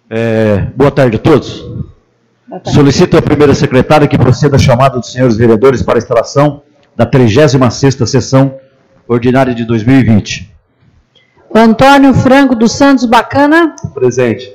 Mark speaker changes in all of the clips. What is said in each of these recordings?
Speaker 1: Boa tarde a todos. Boa tarde. Solicito à primeira secretária que proceda a chamada dos senhores vereadores para a instalação da 36ª sessão ordinária de 2020.
Speaker 2: Antônio Franco dos Santos Bacana.
Speaker 3: Presente.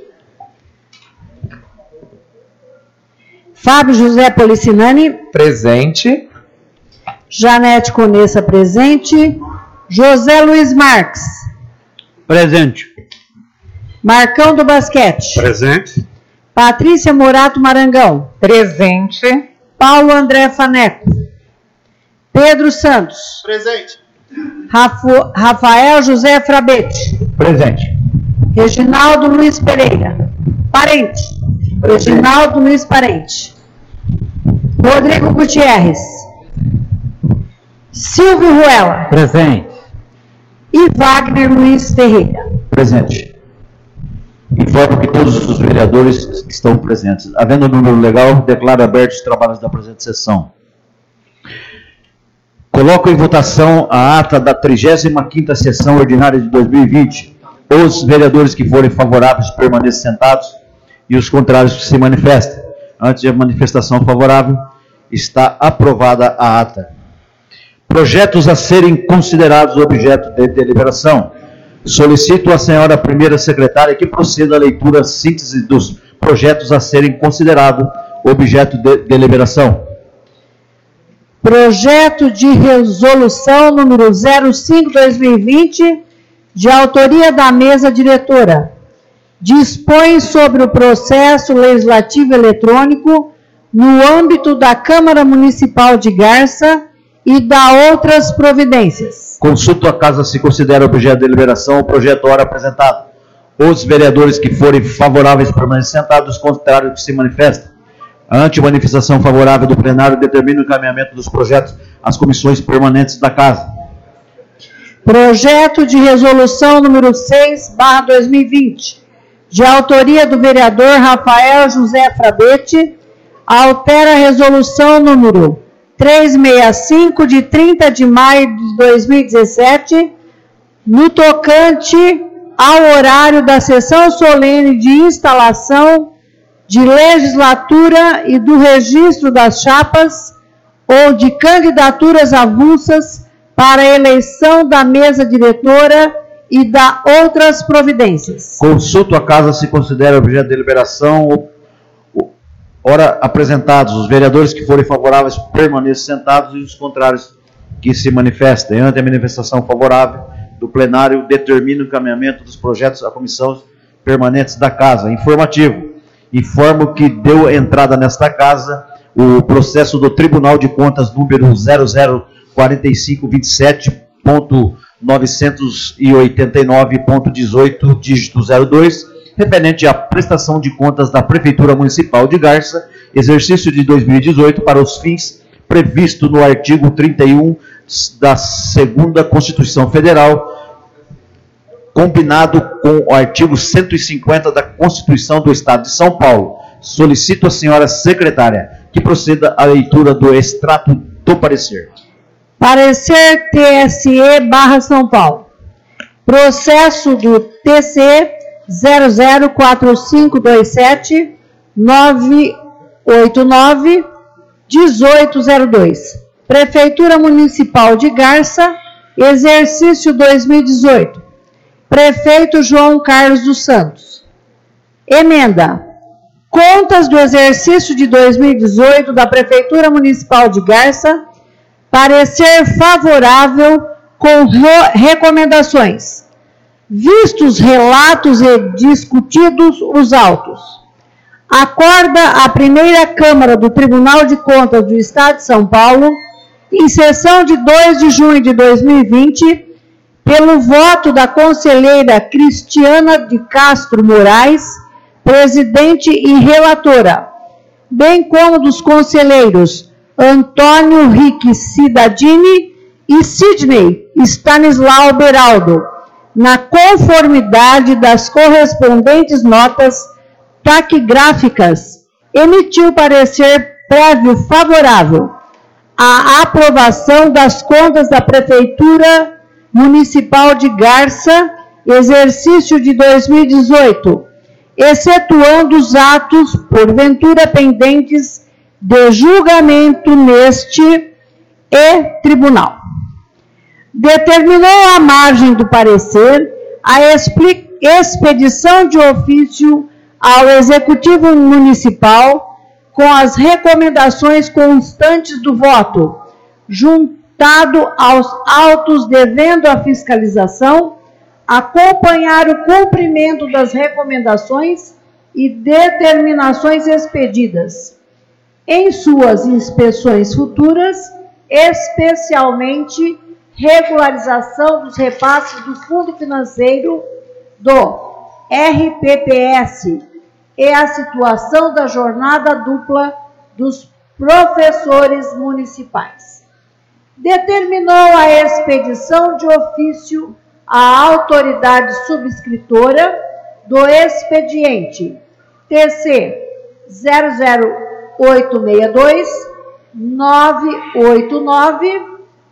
Speaker 2: Fábio José Policinani.
Speaker 3: Presente.
Speaker 2: Janete Conessa, presente. José Luiz Marques.
Speaker 4: Presente.
Speaker 2: Marcão do Basquete.
Speaker 4: Presente.
Speaker 2: Patrícia Morato Marangão.
Speaker 5: Presente.
Speaker 2: Paulo André Faneco. Pedro Santos.
Speaker 6: Presente.
Speaker 2: Rafael José Frabete.
Speaker 1: Presente.
Speaker 2: Reginaldo Luiz Pereira. Parente.
Speaker 1: Presente.
Speaker 2: Reginaldo Luiz Parente. Rodrigo Gutierrez. Silvio Ruela.
Speaker 4: Presente.
Speaker 2: E Wagner Luiz Ferreira.
Speaker 1: Presente. Informo que todos os vereadores estão presentes. Havendo número legal, declaro abertos os trabalhos da presente sessão. Coloco em votação a ata da 35ª sessão ordinária de 2020. Os vereadores que forem favoráveis permaneçam sentados e os contrários que se manifestem. Antes da manifestação favorável, está aprovada a ata. Projetos a serem considerados objeto de deliberação. Solicito à senhora primeira secretária que proceda à leitura síntese dos projetos a serem considerados objeto de deliberação.
Speaker 2: Projeto de resolução número 05/2020, de autoria da mesa diretora. Dispõe sobre o processo legislativo eletrônico no âmbito da Câmara Municipal de Garça e da outras providências.
Speaker 1: Consulto a casa se considera objeto de deliberação o projeto ora apresentado. Os vereadores que forem favoráveis permaneçam sentados, os contrários que se manifestem. Ante manifestação favorável do plenário, determina o encaminhamento dos projetos às comissões permanentes da casa.
Speaker 2: Projeto de resolução número 6/2020, de autoria do vereador Rafael José Frabete, altera a resolução número 365, de 30 de maio de 2017, no tocante ao horário da sessão solene de instalação de legislatura e do registro das chapas ou de candidaturas avulsas para a eleição da mesa diretora e da outras providências.
Speaker 1: Consulto a casa se considera objeto de deliberação ora apresentados. Os vereadores que forem favoráveis permaneçam sentados e os contrários que se manifestem. Ante a manifestação favorável do plenário, determina o encaminhamento dos projetos à comissão permanentes da casa. Informativo. Informo que deu entrada nesta casa o processo do Tribunal de Contas número 004527.989.18, dígito 02, referente à prestação de contas da Prefeitura Municipal de Garça, exercício de 2018, para os fins previstos no artigo 31 da 2ª Constituição Federal, combinado com o artigo 150 da Constituição do Estado de São Paulo. Solicito à senhora secretária que proceda à leitura do extrato do parecer.
Speaker 2: Parecer TSE/São Paulo. Processo do TC 004527-989-1802. Prefeitura Municipal de Garça, exercício 2018. Prefeito João Carlos dos Santos. Emenda. Contas do exercício de 2018 da Prefeitura Municipal de Garça. Parecer favorável com recomendações. Vistos relatos e discutidos os autos. Acorda a primeira Câmara do Tribunal de Contas do Estado de São Paulo, em sessão de 2 de junho de 2020, pelo voto da conselheira Cristiana de Castro Moraes, presidente e relatora, bem como dos conselheiros Antônio Rick Cidadini e Sidney Stanislau Beraldo, na conformidade das correspondentes notas taquigráficas, emitiu parecer prévio favorável à aprovação das contas da Prefeitura Municipal de Garça, exercício de 2018, excetuando os atos, porventura pendentes de julgamento neste tribunal. Determinou à margem do parecer a expedição de ofício ao Executivo Municipal com as recomendações constantes do voto, juntado aos autos devendo a fiscalização acompanhar o cumprimento das recomendações e determinações expedidas em suas inspeções futuras, especialmente regularização dos repasses do Fundo Financeiro do RPPS e a situação da jornada dupla dos professores municipais. Determinou a expedição de ofício à autoridade subscritora do expediente TC 00862 989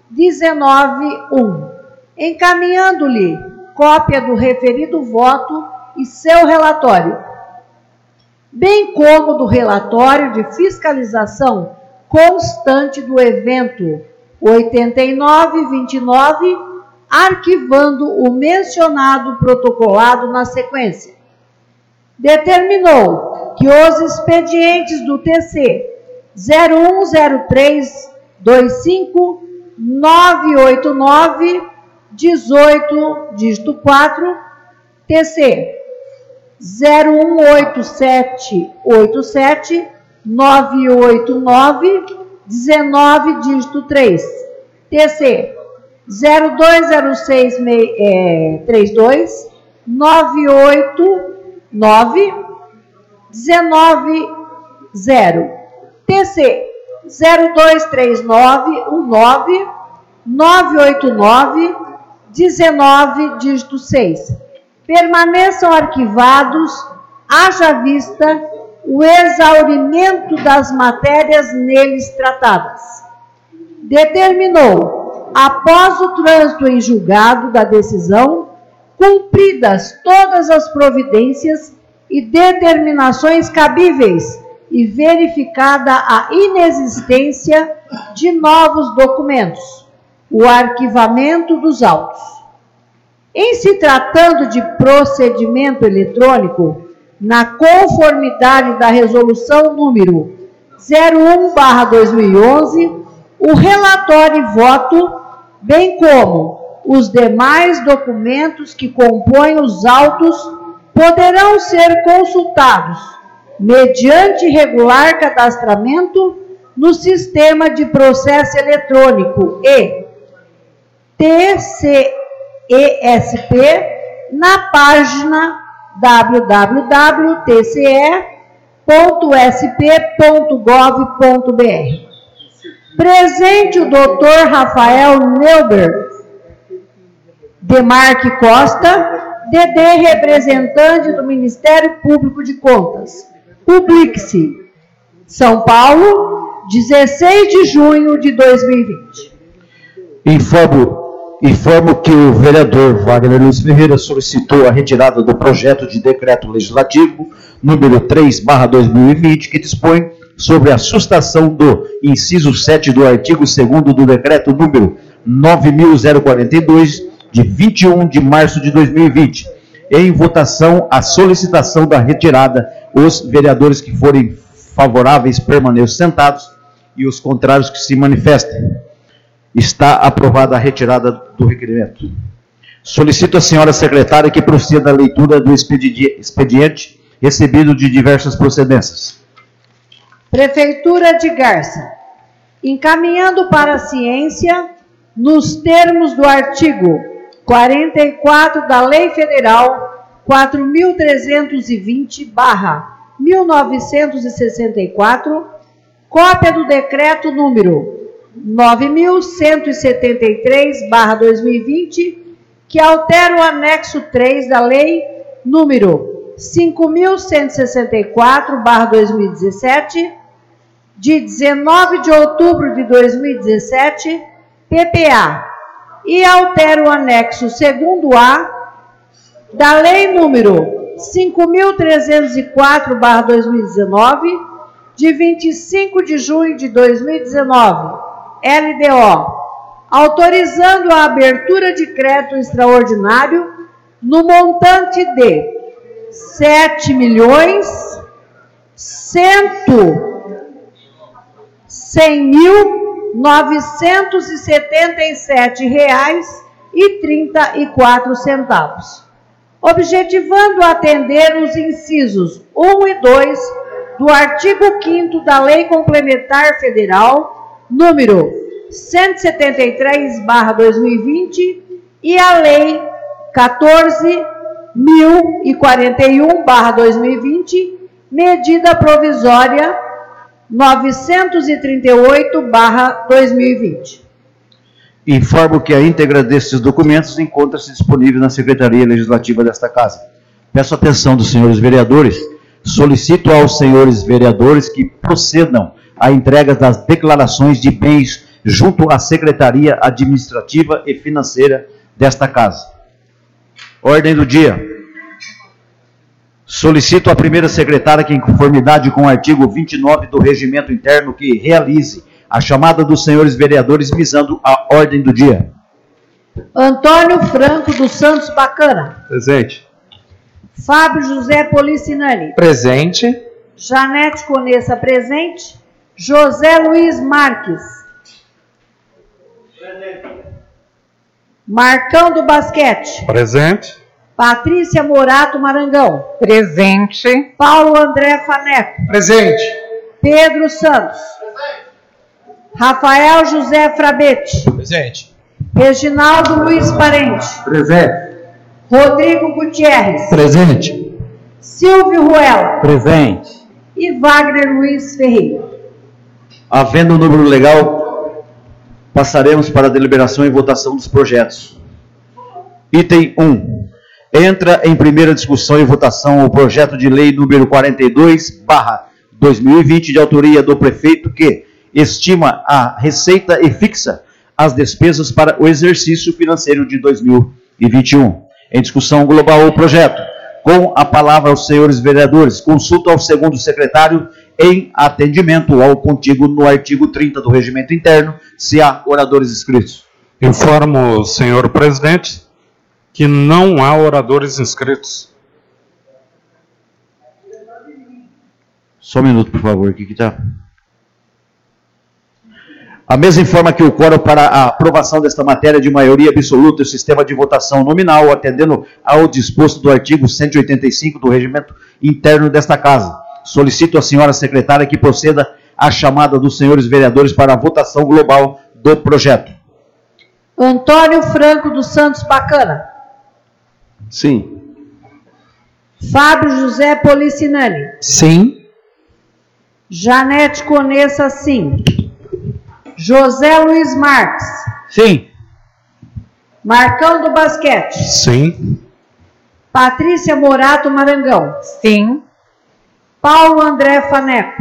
Speaker 2: 19.1, encaminhando-lhe cópia do referido voto e seu relatório, bem como do relatório de fiscalização constante do evento 8929, arquivando o mencionado protocolado na sequência. Determinou que os expedientes do TC 010325 989 18 dígito 4, TC 018787 989 19 dígito 3, TC 020632 989 19 0, TC 023919 989 19 dígito 6. Permaneçam arquivados, haja vista o exaurimento das matérias neles tratadas. Determinou, após o trânsito em julgado da decisão, cumpridas todas as providências e determinações cabíveis e verificada a inexistência de novos documentos, o arquivamento dos autos. Em se tratando de procedimento eletrônico, na conformidade da resolução número 01/2011, o relatório e voto, bem como os demais documentos que compõem os autos, poderão ser consultados mediante regular cadastramento no sistema de processo eletrônico e TCESP na página www.tce.sp.gov.br. Presente o Dr. Rafael Neuber Demarque Costa, DD, representante do Ministério Público de Contas. Publique-se. São Paulo, 16 de junho de 2020.
Speaker 1: Informo que o vereador Wagner Luiz Ferreira solicitou a retirada do projeto de decreto legislativo número 3/2020, que dispõe sobre a sustação do inciso 7 do artigo 2º do decreto número 9.042, de 21 de março de 2020. Em votação, a solicitação da retirada, os vereadores que forem favoráveis permaneçam sentados e os contrários que se manifestem. Está aprovada a retirada do requerimento. Solicito à senhora secretária que proceda à leitura do expediente recebido de diversas procedências.
Speaker 2: Prefeitura de Garça, encaminhando para a ciência, nos termos do artigo 44 da Lei Federal 4.320/1964, cópia do decreto número 9.173/2020, que altera o anexo 3 da Lei número 5.164/2017, de 19 de outubro de 2017, PPA, e altera o anexo 2º-A da Lei número 5.304/2019, de 25 de junho de 2019, LDO, autorizando a abertura de crédito extraordinário no montante de R$ 7.100.977,34, objetivando atender os incisos 1 e 2 do artigo 5º da Lei Complementar Federal, número 173/2020, e a Lei 14.041/2020, medida provisória 938/2020.
Speaker 1: Informo que a íntegra destes documentos encontra-se disponível na Secretaria Legislativa desta Casa. Peço a atenção dos senhores vereadores. Solicito aos senhores vereadores que procedam à entrega das declarações de bens junto à Secretaria Administrativa e Financeira desta Casa. Ordem do dia. Solicito à primeira secretária que, em conformidade com o artigo 29 do Regimento Interno, que realize a chamada dos senhores vereadores visando a ordem do dia.
Speaker 2: Antônio Franco dos Santos Bacana.
Speaker 3: Presente.
Speaker 2: Fábio José Policinani.
Speaker 3: Presente.
Speaker 2: Janete Conessa, presente. José Luiz Marques. Marcão do Basquete.
Speaker 3: Presente.
Speaker 2: Patrícia Morato Marangão.
Speaker 5: Presente.
Speaker 2: Paulo André Faneco.
Speaker 3: Presente.
Speaker 2: Pedro Santos. Rafael José Frabete.
Speaker 3: Presente.
Speaker 2: Reginaldo Luiz Parente.
Speaker 3: Presente.
Speaker 2: Rodrigo Gutierrez.
Speaker 3: Presente.
Speaker 2: Silvio Ruela.
Speaker 3: Presente.
Speaker 2: E Wagner Luiz Ferreira.
Speaker 1: Havendo o número legal, passaremos para a deliberação e votação dos projetos. Item 1. Entra em primeira discussão e votação o projeto de lei número 42/2020, de autoria do prefeito, que estima a receita e fixa as despesas para o exercício financeiro de 2021. Em discussão global o projeto. Com a palavra aos senhores vereadores. Consulta ao segundo secretário em atendimento ao contigo no artigo 30 do Regimento Interno, se há oradores inscritos.
Speaker 6: Informo, senhor presidente, que não há oradores inscritos.
Speaker 1: Só um minuto, por favor. Aqui que está. A mesa informa que o quórum para a aprovação desta matéria de maioria absoluta e o sistema de votação nominal, atendendo ao disposto do artigo 185 do Regimento Interno desta Casa. Solicito à senhora secretária que proceda à chamada dos senhores vereadores para a votação global do projeto.
Speaker 2: Antônio Franco dos Santos Bacana.
Speaker 3: Sim.
Speaker 2: Fábio José Policinani.
Speaker 3: Sim.
Speaker 2: Janete Conessa, sim. José Luiz Marques.
Speaker 4: Sim.
Speaker 2: Marcão do Basquete.
Speaker 6: Sim.
Speaker 2: Patrícia Morato Marangão.
Speaker 5: Sim.
Speaker 2: Paulo André Faneco.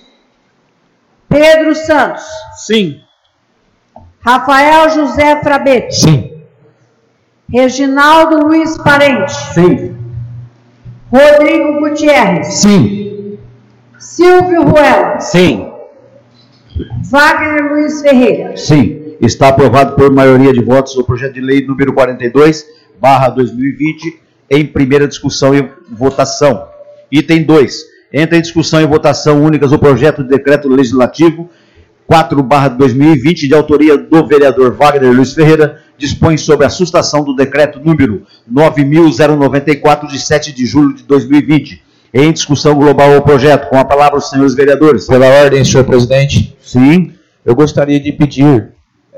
Speaker 2: Pedro Santos.
Speaker 4: Sim.
Speaker 2: Rafael José Frabete.
Speaker 3: Sim.
Speaker 2: Reginaldo Luiz Parente.
Speaker 3: Sim.
Speaker 2: Rodrigo Gutierrez.
Speaker 3: Sim.
Speaker 2: Silvio Ruela.
Speaker 3: Sim.
Speaker 2: Wagner Luiz Ferreira.
Speaker 1: Sim. Está aprovado por maioria de votos o projeto de lei número 42/2020 em primeira discussão e votação. Item 2. Entra em discussão e votação únicas o projeto de decreto legislativo 4/2020, de autoria do vereador Wagner Luiz Ferreira, dispõe sobre a sustação do decreto número 9.094, de 7 de julho de 2020. Em discussão global o projeto. Com a palavra os senhores vereadores.
Speaker 7: Pela ordem, senhor presidente.
Speaker 1: Sim.
Speaker 7: Eu gostaria de pedir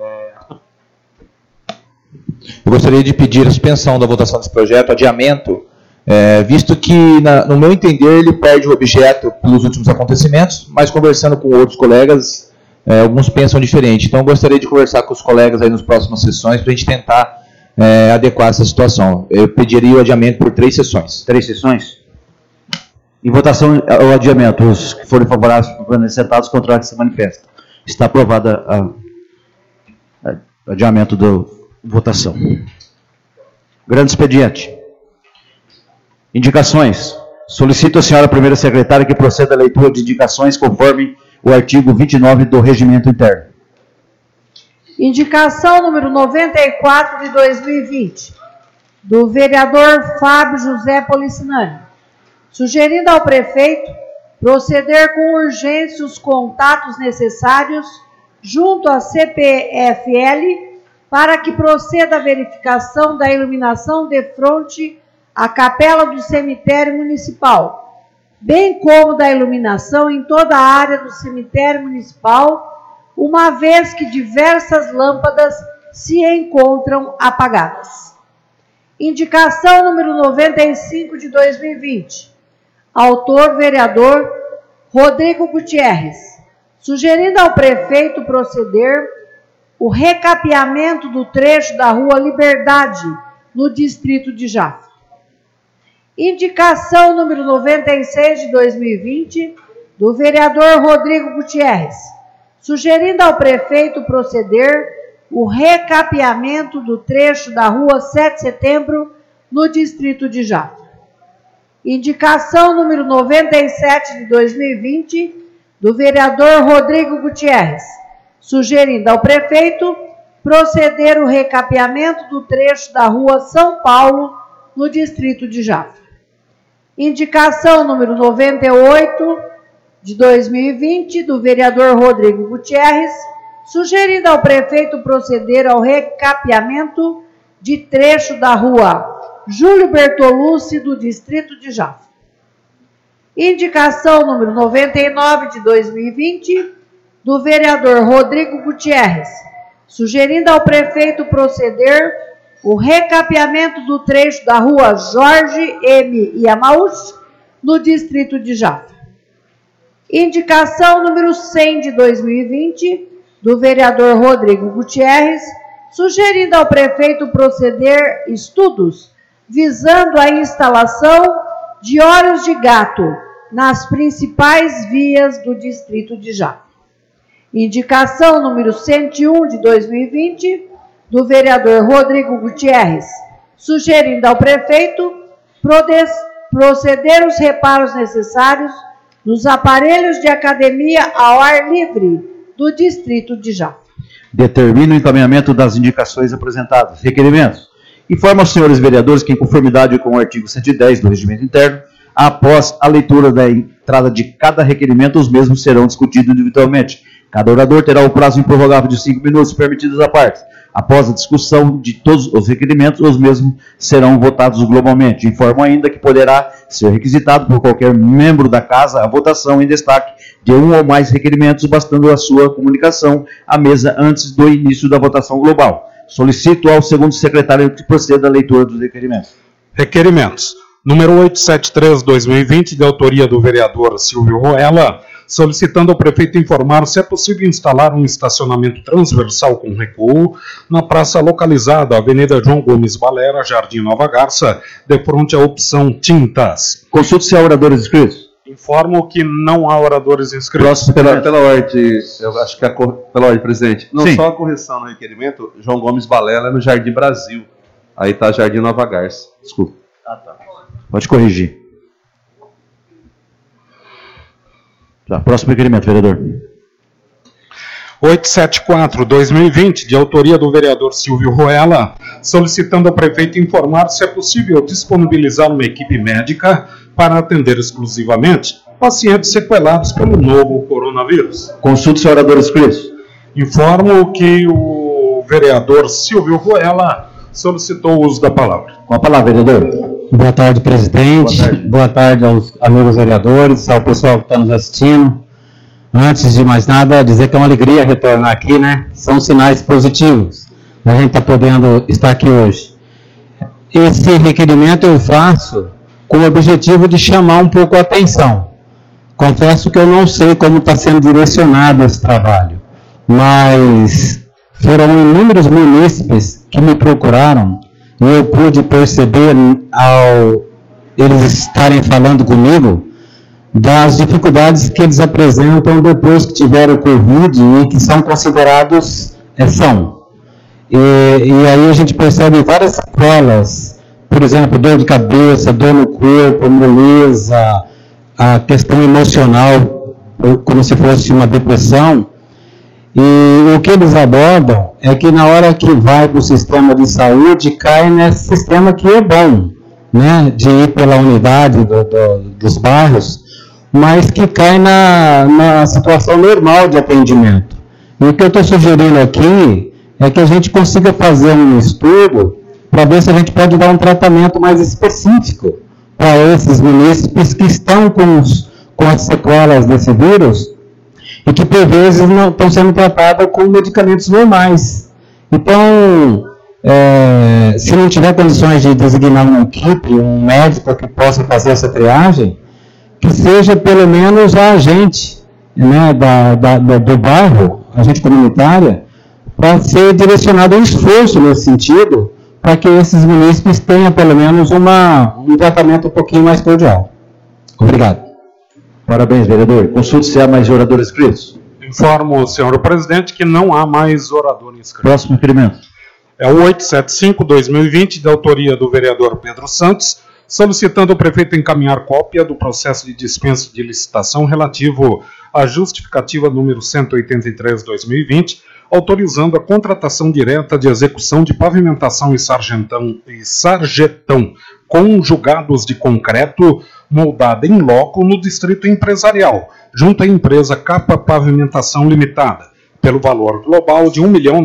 Speaker 7: a suspensão da votação desse projeto, adiamento, visto que, no meu entender, ele perde o objeto pelos últimos acontecimentos, mas conversando com outros colegas, alguns pensam diferente. Então, eu gostaria de conversar com os colegas aí nas próximas sessões para a gente tentar adequar essa situação. Eu pediria o adiamento por 3 sessões.
Speaker 1: 3 sessões? Em votação, o adiamento. Os que forem favoráveis permanecerem sentados, os contrários se manifestam. Está aprovada o adiamento da votação. Grande expediente. Indicações. Solicito à senhora primeira secretária que proceda à leitura de indicações conforme o artigo 29 do Regimento Interno.
Speaker 2: Indicação número 94 de 2020, do vereador Fábio José Policinani, sugerindo ao prefeito proceder com urgência os contatos necessários junto à CPFL para que proceda a verificação da iluminação de frente à capela do cemitério municipal, bem como da iluminação em toda a área do cemitério municipal, uma vez que diversas lâmpadas se encontram apagadas. Indicação número 95 de 2020, autor vereador Rodrigo Gutierrez, sugerindo ao prefeito proceder o recapeamento do trecho da Rua Liberdade, no distrito de Jafra. Indicação número 96 de 2020, do vereador Rodrigo Gutierrez, sugerindo ao prefeito proceder o recapeamento do trecho da Rua 7 de Setembro, no distrito de Jafra. Indicação número 97 de 2020, do vereador Rodrigo Gutierrez, sugerindo ao prefeito proceder o recapeamento do trecho da Rua São Paulo, no distrito de Jafra. Indicação número 98 de 2020, do vereador Rodrigo Gutierrez, sugerindo ao prefeito proceder ao recapeamento de trecho da Rua Júlio Bertolucci, do distrito de Jafra. Indicação número 99 de 2020, do vereador Rodrigo Gutierrez, sugerindo ao prefeito proceder o recapeamento do trecho da Rua Jorge M. Yamauchi, no distrito de Jafra. Indicação número 100 de 2020, do vereador Rodrigo Gutierrez, sugerindo ao prefeito proceder estudos visando a instalação de olhos de gato nas principais vias do distrito de Jafra. Indicação número 101 de 2020, do vereador Rodrigo Gutierrez, sugerindo ao prefeito proceder os reparos necessários nos aparelhos de academia ao ar livre do distrito de Jafra.
Speaker 1: Determino o encaminhamento das indicações apresentadas. Requerimentos. Informa aos senhores vereadores que, em conformidade com o artigo 110 do Regimento Interno, após a leitura da entrada de cada requerimento, os mesmos serão discutidos individualmente. Cada orador terá o prazo improrrogável de 5 minutos permitidos à parte. Após a discussão de todos os requerimentos, os mesmos serão votados globalmente. Informo ainda que poderá ser requisitado por qualquer membro da Casa a votação em destaque de um ou mais requerimentos, bastando a sua comunicação à mesa antes do início da votação global. Solicito ao segundo secretário que proceda à leitura dos requerimentos.
Speaker 6: Requerimentos. Número 873/2020, de autoria do vereador Silvio Roella, solicitando ao prefeito informar se é possível instalar um estacionamento transversal com recuo na praça localizada Avenida João Gomes Valera, Jardim Nova Garça, de frente à opção Tintas.
Speaker 1: Consulte se há oradores inscritos.
Speaker 6: Informo que não há oradores inscritos.
Speaker 3: Pela ordem, eu acho que pela ordem, presidente. Não,
Speaker 1: Sim.
Speaker 3: só a correção no requerimento, João Gomes Balela é no Jardim Brasil. Aí está Jardim Nova Garça. Desculpa.
Speaker 1: Pode corrigir. Tá, próximo requerimento, vereador.
Speaker 6: 874/2020, de autoria do vereador Silvio Roella, solicitando ao prefeito informar se é possível disponibilizar uma equipe médica para atender exclusivamente pacientes sequelados pelo novo coronavírus.
Speaker 1: Consulte se há oradores inscritos.
Speaker 6: Informo que o vereador Silvio Roella solicitou o uso da palavra.
Speaker 1: Com a palavra, vereador.
Speaker 4: Boa tarde, presidente. Boa tarde aos amigos vereadores, ao pessoal que está nos assistindo. Antes de mais nada, dizer que é uma alegria retornar aqui, né? São sinais positivos. A gente está podendo estar aqui hoje. Esse requerimento eu faço com o objetivo de chamar um pouco a atenção. Confesso que eu não sei como está sendo direcionado esse trabalho, mas foram inúmeros munícipes que me procuraram e eu pude perceber, ao eles estarem falando comigo, das dificuldades que eles apresentam depois que tiveram Covid e que são considerados, E aí a gente percebe várias sequelas por exemplo, dor de cabeça, dor no corpo, moleza, a questão emocional, como se fosse uma depressão. E o que eles abordam é que na hora que vai para o sistema de saúde, cai nesse sistema que é bom, né, de ir pela unidade dos bairros, mas que cai na situação normal de atendimento. E o que eu estou sugerindo aqui é que a gente consiga fazer um estudo para ver se a gente pode dar um tratamento mais específico para esses munícipes que estão com as sequelas desse vírus e que, por vezes, não estão sendo tratados com medicamentos normais. Então, se não tiver condições de designar uma equipe, um médico que possa fazer essa triagem, que seja pelo menos a agente, né, do bairro, a agente comunitária, para ser direcionado um esforço nesse sentido, para que esses munícipes tenham pelo menos um tratamento um pouquinho mais cordial. Obrigado.
Speaker 1: Parabéns, vereador. Consulte se há mais oradores inscritos.
Speaker 6: Informo, senhor presidente, que não há mais orador inscrito.
Speaker 1: Próximo requerimento.
Speaker 6: É o 875/2020, de autoria do vereador Pedro Santos, solicitando ao prefeito encaminhar cópia do processo de dispensa de licitação relativo à justificativa número 183/2020, autorizando a contratação direta de execução de pavimentação e sarjetão conjugados de concreto moldada em loco no distrito empresarial, junto à empresa Capa Pavimentação Limitada, pelo valor global de R$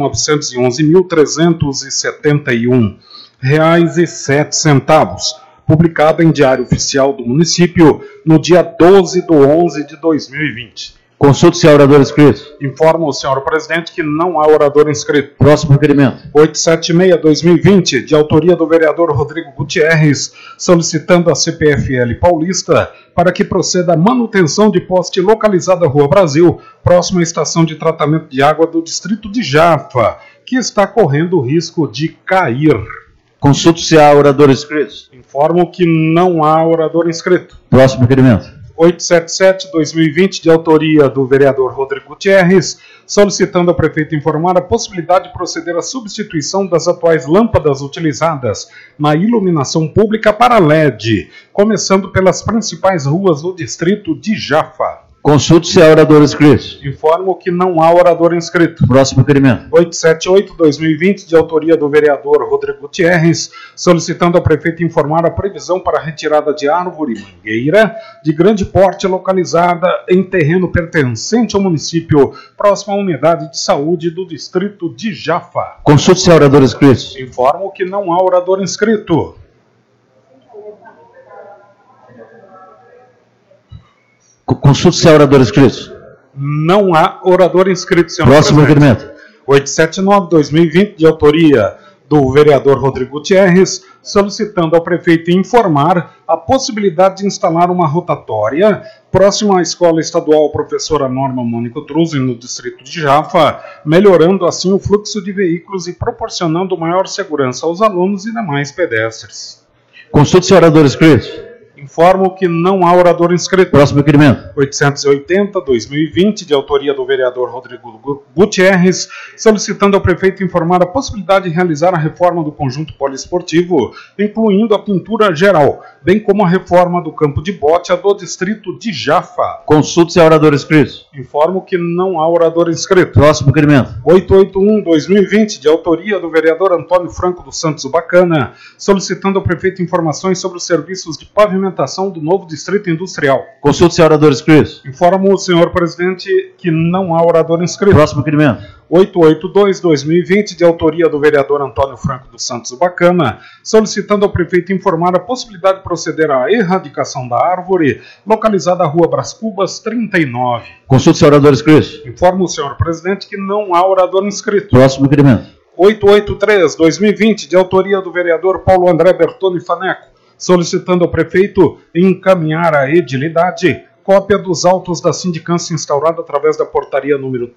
Speaker 6: 1.911.371,07, publicada em Diário Oficial do Município no dia 12/11/2020.
Speaker 1: Consulte se há orador inscrito.
Speaker 6: Informo, senhor presidente, que não há orador inscrito.
Speaker 1: Próximo requerimento.
Speaker 6: 876/2020, de autoria do vereador Rodrigo Gutierrez, solicitando a CPFL Paulista para que proceda a manutenção de poste localizado à Rua Brasil, próxima à estação de tratamento de água do distrito de Jaffa, que está correndo o risco de cair.
Speaker 1: Consulte se há orador inscrito.
Speaker 6: Informo que não há orador inscrito.
Speaker 1: Próximo requerimento.
Speaker 6: 877/2020, de autoria do vereador Rodrigo Gutierrez, solicitando ao prefeito informar a possibilidade de proceder à substituição das atuais lâmpadas utilizadas na iluminação pública para LED, começando pelas principais ruas do distrito de Jaffa.
Speaker 1: Consulte se há orador inscrito.
Speaker 6: Informo que não há orador inscrito.
Speaker 1: Próximo requerimento.
Speaker 6: 878/2020, de autoria do vereador Rodrigo Gutierrez, solicitando ao prefeito informar a previsão para a retirada de árvore mangueira de grande porte localizada em terreno pertencente ao município, próximo à unidade de saúde do distrito de Jaffa.
Speaker 1: Consulte se há orador inscrito.
Speaker 6: Informo que não há orador inscrito.
Speaker 1: Consulte se há orador inscrito.
Speaker 6: Não há orador inscrito, senhor
Speaker 1: Próximo
Speaker 6: presidente.
Speaker 1: requerimento.
Speaker 6: 879/2020, de autoria do vereador Rodrigo Gutierrez, solicitando ao prefeito informar a possibilidade de instalar uma rotatória próxima à Escola Estadual Professora Norma Mônica Truzzi, no distrito de Jaffa, melhorando assim o fluxo de veículos e proporcionando maior segurança aos alunos e demais pedestres.
Speaker 1: Consulte se há orador inscrito.
Speaker 6: Informo que não há orador inscrito.
Speaker 1: Próximo requerimento.
Speaker 6: 880/2020, de autoria do vereador Rodrigo Gutierrez, solicitando ao prefeito informar a possibilidade de realizar a reforma do conjunto poliesportivo, incluindo a pintura geral, bem como a reforma do campo de bote do distrito de Jaffa.
Speaker 1: Consulte se há orador inscrito.
Speaker 6: Informo que não há orador inscrito.
Speaker 1: Próximo requerimento.
Speaker 6: 881/2020, de autoria do vereador Antônio Franco dos Santos Bacana, solicitando ao prefeito informações sobre os serviços de pavimentação do novo distrito industrial.
Speaker 1: Consulte se há orador inscrito.
Speaker 6: Informo o senhor presidente que não há orador inscrito.
Speaker 1: Próximo requerimento.
Speaker 6: 882/2020, de autoria do vereador Antônio Franco dos Santos Bacana, solicitando ao prefeito informar a possibilidade de proceder à erradicação da árvore localizada à Rua Brás Cubas 39.
Speaker 1: Consulte se há orador inscrito.
Speaker 6: Informo o senhor presidente que não há orador inscrito.
Speaker 1: Próximo requerimento.
Speaker 6: 883/2020, de autoria do vereador Paulo André Bertoni Faneco, solicitando ao prefeito encaminhar à edilidade cópia dos autos da sindicância instaurada através da portaria número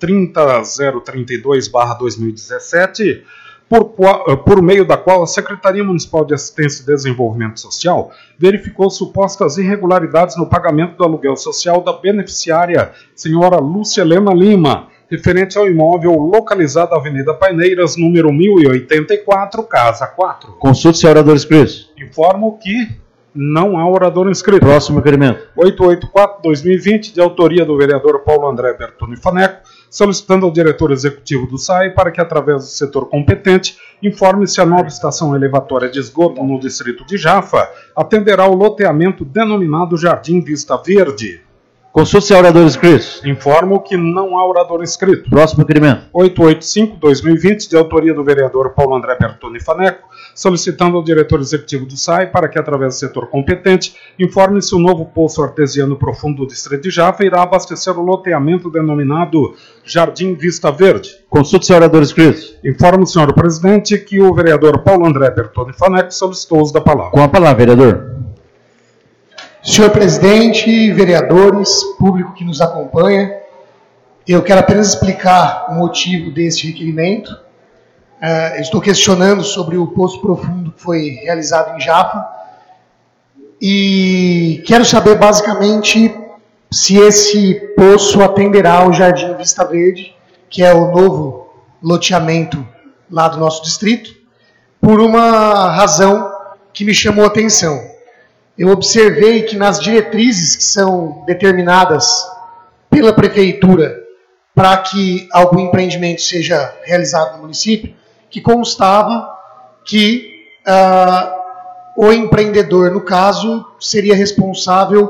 Speaker 6: 30032/2017, por meio da qual a Secretaria Municipal de Assistência e Desenvolvimento Social verificou supostas irregularidades no pagamento do aluguel social da beneficiária, senhora Lúcia Helena Lima, referente ao imóvel localizado na Avenida Paineiras, número 1084, Casa 4.
Speaker 1: Consulte-se orador inscrito.
Speaker 6: Informo que não há orador inscrito.
Speaker 1: Próximo requerimento.
Speaker 6: 884/2020, de autoria do vereador Paulo André Bertoni Faneco, solicitando ao diretor executivo do SAI para que, através do setor competente, informe se a nova estação elevatória de esgoto no distrito de Jafa atenderá ao loteamento denominado Jardim Vista Verde.
Speaker 1: Consulte-se orador inscrito.
Speaker 6: Informo que não há orador inscrito.
Speaker 1: Próximo requerimento.
Speaker 6: 885/2020, de autoria do vereador Paulo André Bertoni Faneco, solicitando ao diretor executivo do SAI para que, através do setor competente, informe se o novo poço artesiano profundo do distrito de Jafa irá abastecer o loteamento denominado Jardim Vista Verde.
Speaker 1: Consulte-se orador inscrito.
Speaker 6: Informo, senhor presidente, que o vereador Paulo André Bertoni Faneco solicitou o uso da palavra.
Speaker 1: Com a palavra, vereador.
Speaker 5: Senhor presidente, vereadores, público que nos acompanha, eu quero apenas explicar o motivo desse requerimento. Eu estou questionando sobre o poço profundo que foi realizado em Jafa e quero saber basicamente se esse poço atenderá ao Jardim Vista Verde, que é o novo loteamento lá do nosso distrito, por uma razão que me chamou a atenção. Eu observei que nas diretrizes que são determinadas pela prefeitura para que algum empreendimento seja realizado no município, que constava que o empreendedor, no caso, seria responsável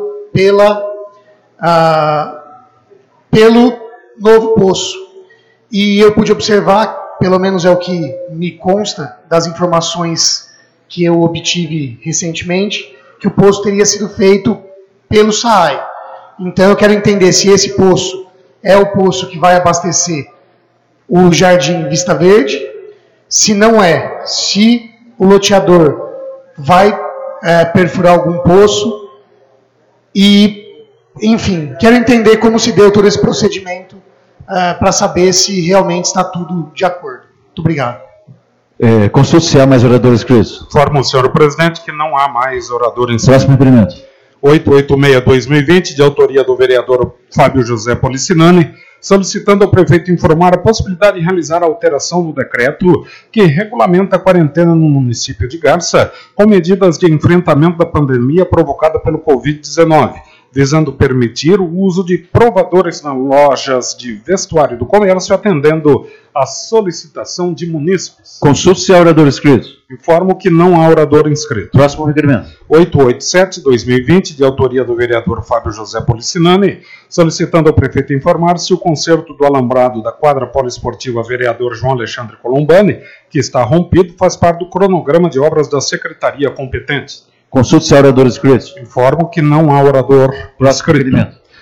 Speaker 5: pelo novo poço. E eu pude observar, pelo menos é o que me consta das informações que eu obtive recentemente, que o poço teria sido feito pelo SAAI. Então eu quero entender se esse poço é o poço que vai abastecer o Jardim Vista Verde, se não é, se o loteador vai perfurar algum poço e, enfim, quero entender como se deu todo esse procedimento para saber se realmente está tudo de acordo. Muito obrigado.
Speaker 1: Consulte se há mais oradores inscritos.
Speaker 6: Informo, senhor presidente, que não há mais orador inscrito.
Speaker 1: Próximo requerimento.
Speaker 6: 886/2020, de autoria do vereador Fábio José Policinani, solicitando ao prefeito informar a possibilidade de realizar a alteração no decreto que regulamenta a quarentena no município de Garça com medidas de enfrentamento da pandemia provocada pelo Covid-19, visando permitir o uso de provadores nas lojas de vestuário do comércio, atendendo à solicitação de munícipes.
Speaker 1: Consulte-se a orador inscrito.
Speaker 6: Informo que não há orador inscrito.
Speaker 1: Próximo requerimento.
Speaker 6: 887/2020, de autoria do vereador Fábio José Policinani, solicitando ao prefeito informar se o conserto do alambrado da quadra poliesportiva vereador João Alexandre Colombani, que está rompido, faz parte do cronograma de obras da secretaria competente.
Speaker 1: Consulte-se a orador inscrito.
Speaker 6: Informo que não há orador inscrito.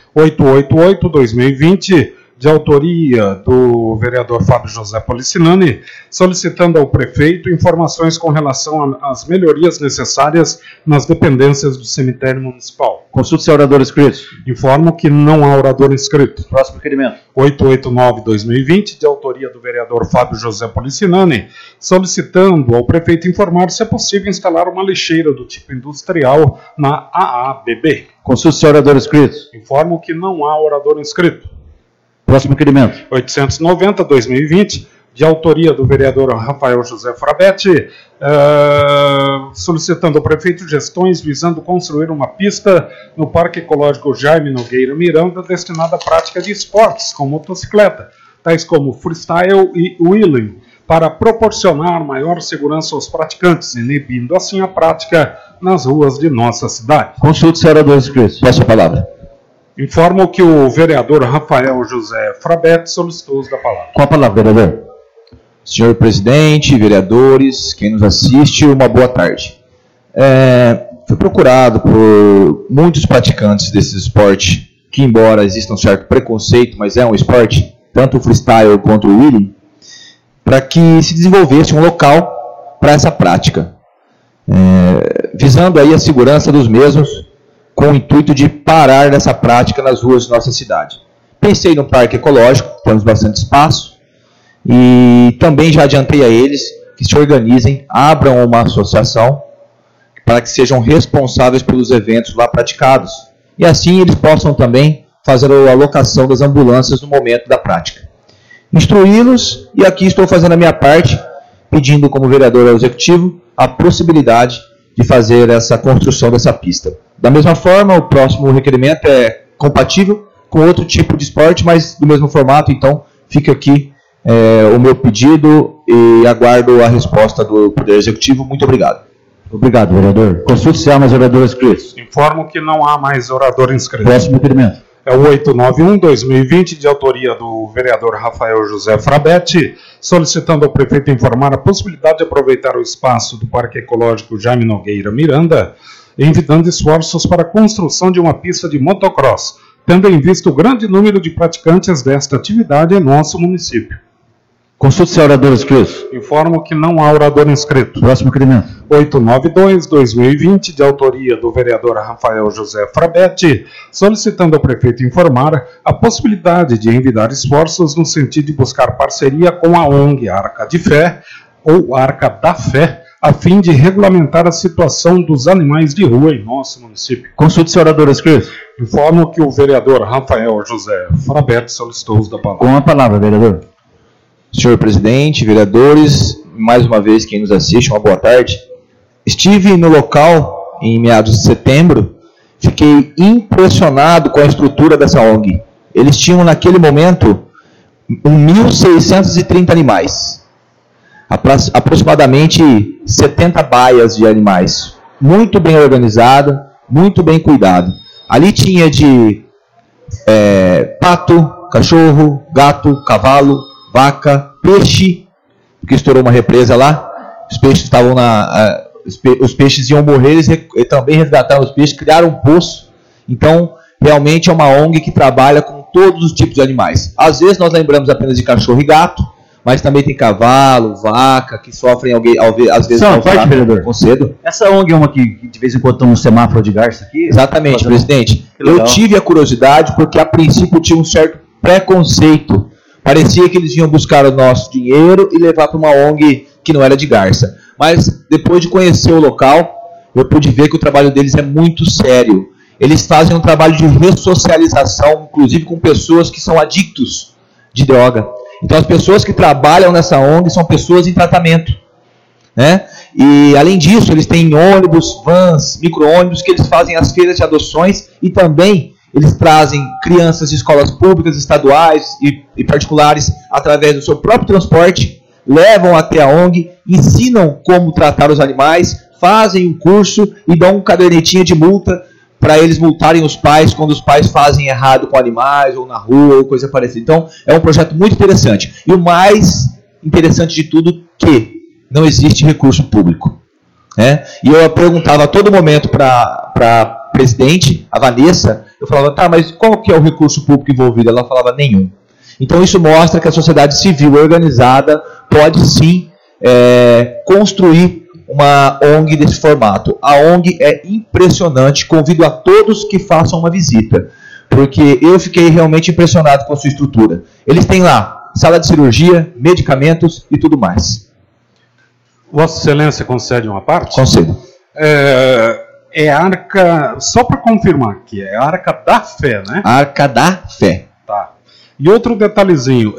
Speaker 6: 888/2020, de autoria do vereador Fábio José Policinani, solicitando ao prefeito informações com relação às melhorias necessárias nas dependências do cemitério municipal.
Speaker 1: Consulte-se a orador inscrito.
Speaker 6: Informo que não há orador inscrito.
Speaker 1: Próximo requerimento.
Speaker 6: 889/2020, de autoria do vereador Fábio José Policinani, solicitando ao prefeito informar se é possível instalar uma lixeira do tipo industrial na AABB.
Speaker 1: Consulte-se a orador inscrito.
Speaker 6: Informo que não há orador inscrito.
Speaker 1: Próximo requerimento.
Speaker 6: 890/2020, de autoria do vereador Rafael José Frabetti, solicitando ao prefeito gestões visando construir uma pista no Parque Ecológico Jaime Nogueira Miranda destinada à prática de esportes com motocicleta, tais como freestyle e wheeling, para proporcionar maior segurança aos praticantes, inibindo assim a prática nas ruas de nossa cidade.
Speaker 1: Consulte-se a orador inscrito. Peço a palavra.
Speaker 6: Informo que o vereador Rafael José Frabetti solicitou o uso da palavra.
Speaker 1: Com a palavra, vereador.
Speaker 7: Senhor presidente, vereadores, quem nos assiste, uma boa tarde. Fui procurado por muitos praticantes desse esporte, que embora exista um certo preconceito, mas é um esporte, tanto o freestyle quanto o wheeling, para que se desenvolvesse um local para essa prática, visando aí a segurança dos mesmos, com o intuito de parar dessa prática nas ruas de nossa cidade. Pensei no parque ecológico, temos bastante espaço, e também já adiantei a eles que se organizem, abram uma associação, para que sejam responsáveis pelos eventos lá praticados, e assim eles possam também fazer a alocação das ambulâncias no momento da prática. instruí-los, e aqui estou fazendo a minha parte, pedindo como vereador ao Executivo a possibilidade de fazer essa construção dessa pista. Da mesma forma, o próximo requerimento é compatível com outro tipo de esporte, mas do mesmo formato, então fica aqui o meu pedido e aguardo a resposta do Poder Executivo. Muito obrigado.
Speaker 1: Obrigado, vereador. Consulte se há mais oradores inscritos.
Speaker 6: Informo que não há mais orador inscrito.
Speaker 1: Próximo requerimento.
Speaker 6: É o 891/2020, de autoria do vereador Rafael José Frabetti, solicitando ao prefeito informar a possibilidade de aproveitar o espaço do Parque Ecológico Jaime Nogueira Miranda, envidando esforços para a construção de uma pista de motocross, tendo em vista o grande número de praticantes desta atividade em nosso município.
Speaker 1: Consulte se há oradores inscritos.
Speaker 6: Informo que não há orador inscrito.
Speaker 1: Próximo requerimento.
Speaker 6: 892/2020, de autoria do vereador Rafael José Frabetti, solicitando ao prefeito informar a possibilidade de envidar esforços no sentido de buscar parceria com a ONG Arca de Fé, ou Arca da Fé, a fim de regulamentar a situação dos animais de rua em nosso município.
Speaker 1: Consulte se há oradores inscritos.
Speaker 6: Informo que o vereador Rafael José Frabetti solicitou o uso da palavra.
Speaker 1: Com a palavra, vereador.
Speaker 7: Senhor presidente, vereadores, mais uma vez quem nos assiste, uma boa tarde. Estive no local em meados de setembro, fiquei impressionado com a estrutura dessa ONG. Eles tinham naquele momento 1.630 animais, aproximadamente 70 baias de animais, muito bem organizado, muito bem cuidado. Ali tinha de pato, cachorro, gato, cavalo, vaca, peixe, porque estourou uma represa lá, os peixes estavam os peixes iam morrer, eles também resgataram os peixes, criaram um poço. Então, realmente é uma ONG que trabalha com todos os tipos de animais. Às vezes nós lembramos apenas de cachorro e gato, mas também tem cavalo, vaca, que sofrem às vezes concedo.
Speaker 1: Essa ONG é uma que de vez em quando tem um semáforo de garça aqui?
Speaker 7: Exatamente, presidente. Eu tive a curiosidade porque a princípio tinha um certo preconceito. Parecia que eles iam buscar o nosso dinheiro e levar para uma ONG que não era de garça. Mas depois de conhecer o local, eu pude ver que o trabalho deles é muito sério. Eles fazem um trabalho de ressocialização, inclusive com pessoas que são adictos de droga. Então as pessoas que trabalham nessa ONG são pessoas em tratamento, né? E além disso, eles têm ônibus, vans, micro-ônibus, que eles fazem as feiras de adoções e também eles trazem crianças de escolas públicas, estaduais e particulares através do seu próprio transporte, levam até a ONG, ensinam como tratar os animais, fazem um curso e dão um cadernetinho de multa para eles multarem os pais quando os pais fazem errado com animais ou na rua ou coisa parecida. Então, é um projeto muito interessante. E o mais interessante de tudo que não existe recurso público, né? E eu perguntava a todo momento para a presidente, a Vanessa, eu falava, tá, mas qual que é o recurso público envolvido? Ela falava, nenhum. Então isso mostra que a sociedade civil organizada pode sim construir uma ONG desse formato. A ONG é impressionante, convido a todos que façam uma visita, porque eu fiquei realmente impressionado com a sua estrutura. Eles têm lá sala de cirurgia, medicamentos e tudo mais.
Speaker 6: Vossa Excelência concede uma parte?
Speaker 7: Concedo.
Speaker 6: É Arca, só para confirmar aqui, é Arca da Fé, né?
Speaker 7: Arca da Fé.
Speaker 6: Tá. E outro detalhezinho,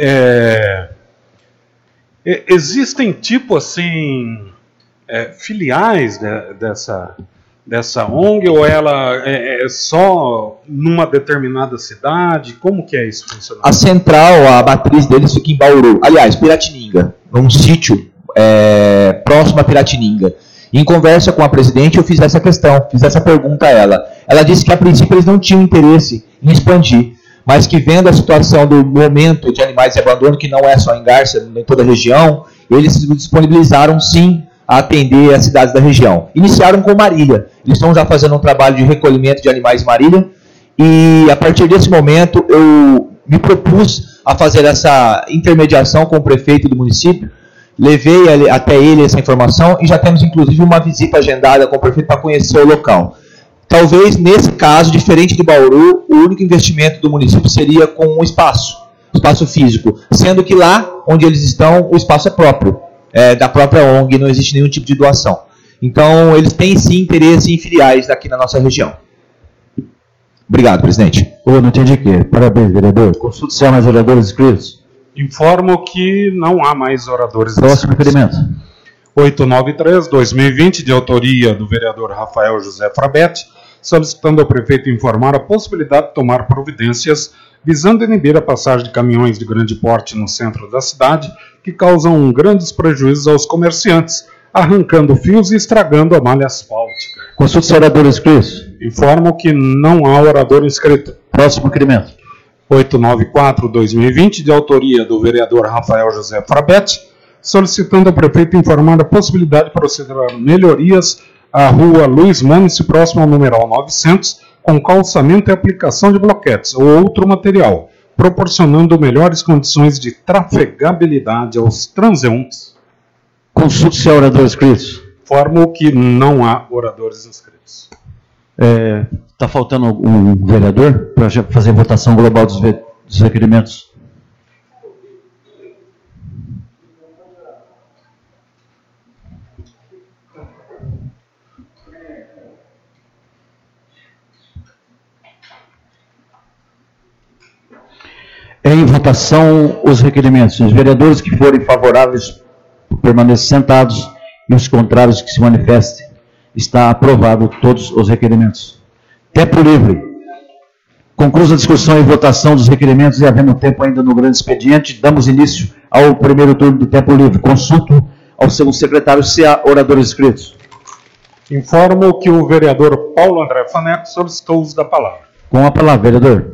Speaker 6: existem tipo assim, filiais dessa ONG, ou ela é só numa determinada cidade? Como que é isso funcionando?
Speaker 7: A central, a matriz deles fica em Bauru, aliás, Piratininga, num sítio próximo a Piratininga. Em conversa com a presidente, eu fiz essa questão, fiz essa pergunta a ela. Ela disse que a princípio eles não tinham interesse em expandir, mas que vendo a situação do momento de animais de abandono, que não é só em Garça, em toda a região, eles se disponibilizaram sim a atender as cidades da região. Iniciaram com Marília, eles estão já fazendo um trabalho de recolhimento de animais em Marília, e a partir desse momento eu me propus a fazer essa intermediação com o prefeito do município. Levei até ele essa informação e já temos inclusive uma visita agendada com o prefeito para conhecer o local. Talvez nesse caso, diferente de Bauru, o único investimento do município seria com um espaço físico, sendo que lá onde eles estão, o espaço é próprio, da própria ONG, não existe nenhum tipo de doação. Então eles têm sim interesse em filiais aqui na nossa região. Obrigado, presidente.
Speaker 1: Não entendi o quê? Parabéns, vereador. Consulte se há mais vereadores inscritos.
Speaker 6: Informo que não há mais oradores
Speaker 1: Próximo
Speaker 6: inscritos.
Speaker 1: requerimento.
Speaker 6: 893/2020, de autoria do vereador Rafael José Frabetti, solicitando ao prefeito informar a possibilidade de tomar providências visando inibir a passagem de caminhões de grande porte no centro da cidade, que causam grandes prejuízos aos comerciantes, arrancando fios e estragando a malha asfáltica.
Speaker 1: Consulte os oradores inscritos.
Speaker 6: Informo que não há orador inscrito.
Speaker 1: Próximo requerimento.
Speaker 6: 894/2020, de autoria do vereador Rafael José Frabetti, solicitando ao prefeito informar a possibilidade de proceder a melhorias à rua Luiz Mônice, próximo ao numeral 900, com calçamento e aplicação de bloquetes ou outro material, proporcionando melhores condições de trafegabilidade aos transeuntes.
Speaker 1: Consulte os oradores inscritos.
Speaker 6: Informo que não há oradores inscritos.
Speaker 1: Está faltando um vereador para fazer votação global dos requerimentos? Em votação, os requerimentos. Os vereadores que forem favoráveis permaneçam sentados e os contrários que se manifestem. Está aprovado todos os requerimentos. Tempo livre. Conclusa a discussão e votação dos requerimentos e havendo tempo ainda no grande expediente, damos início ao primeiro turno do tempo livre. Consulto ao segundo secretário se há oradores inscritos.
Speaker 6: Informo que o vereador Paulo André Faneco solicitou o uso da palavra.
Speaker 1: Com a palavra, vereador.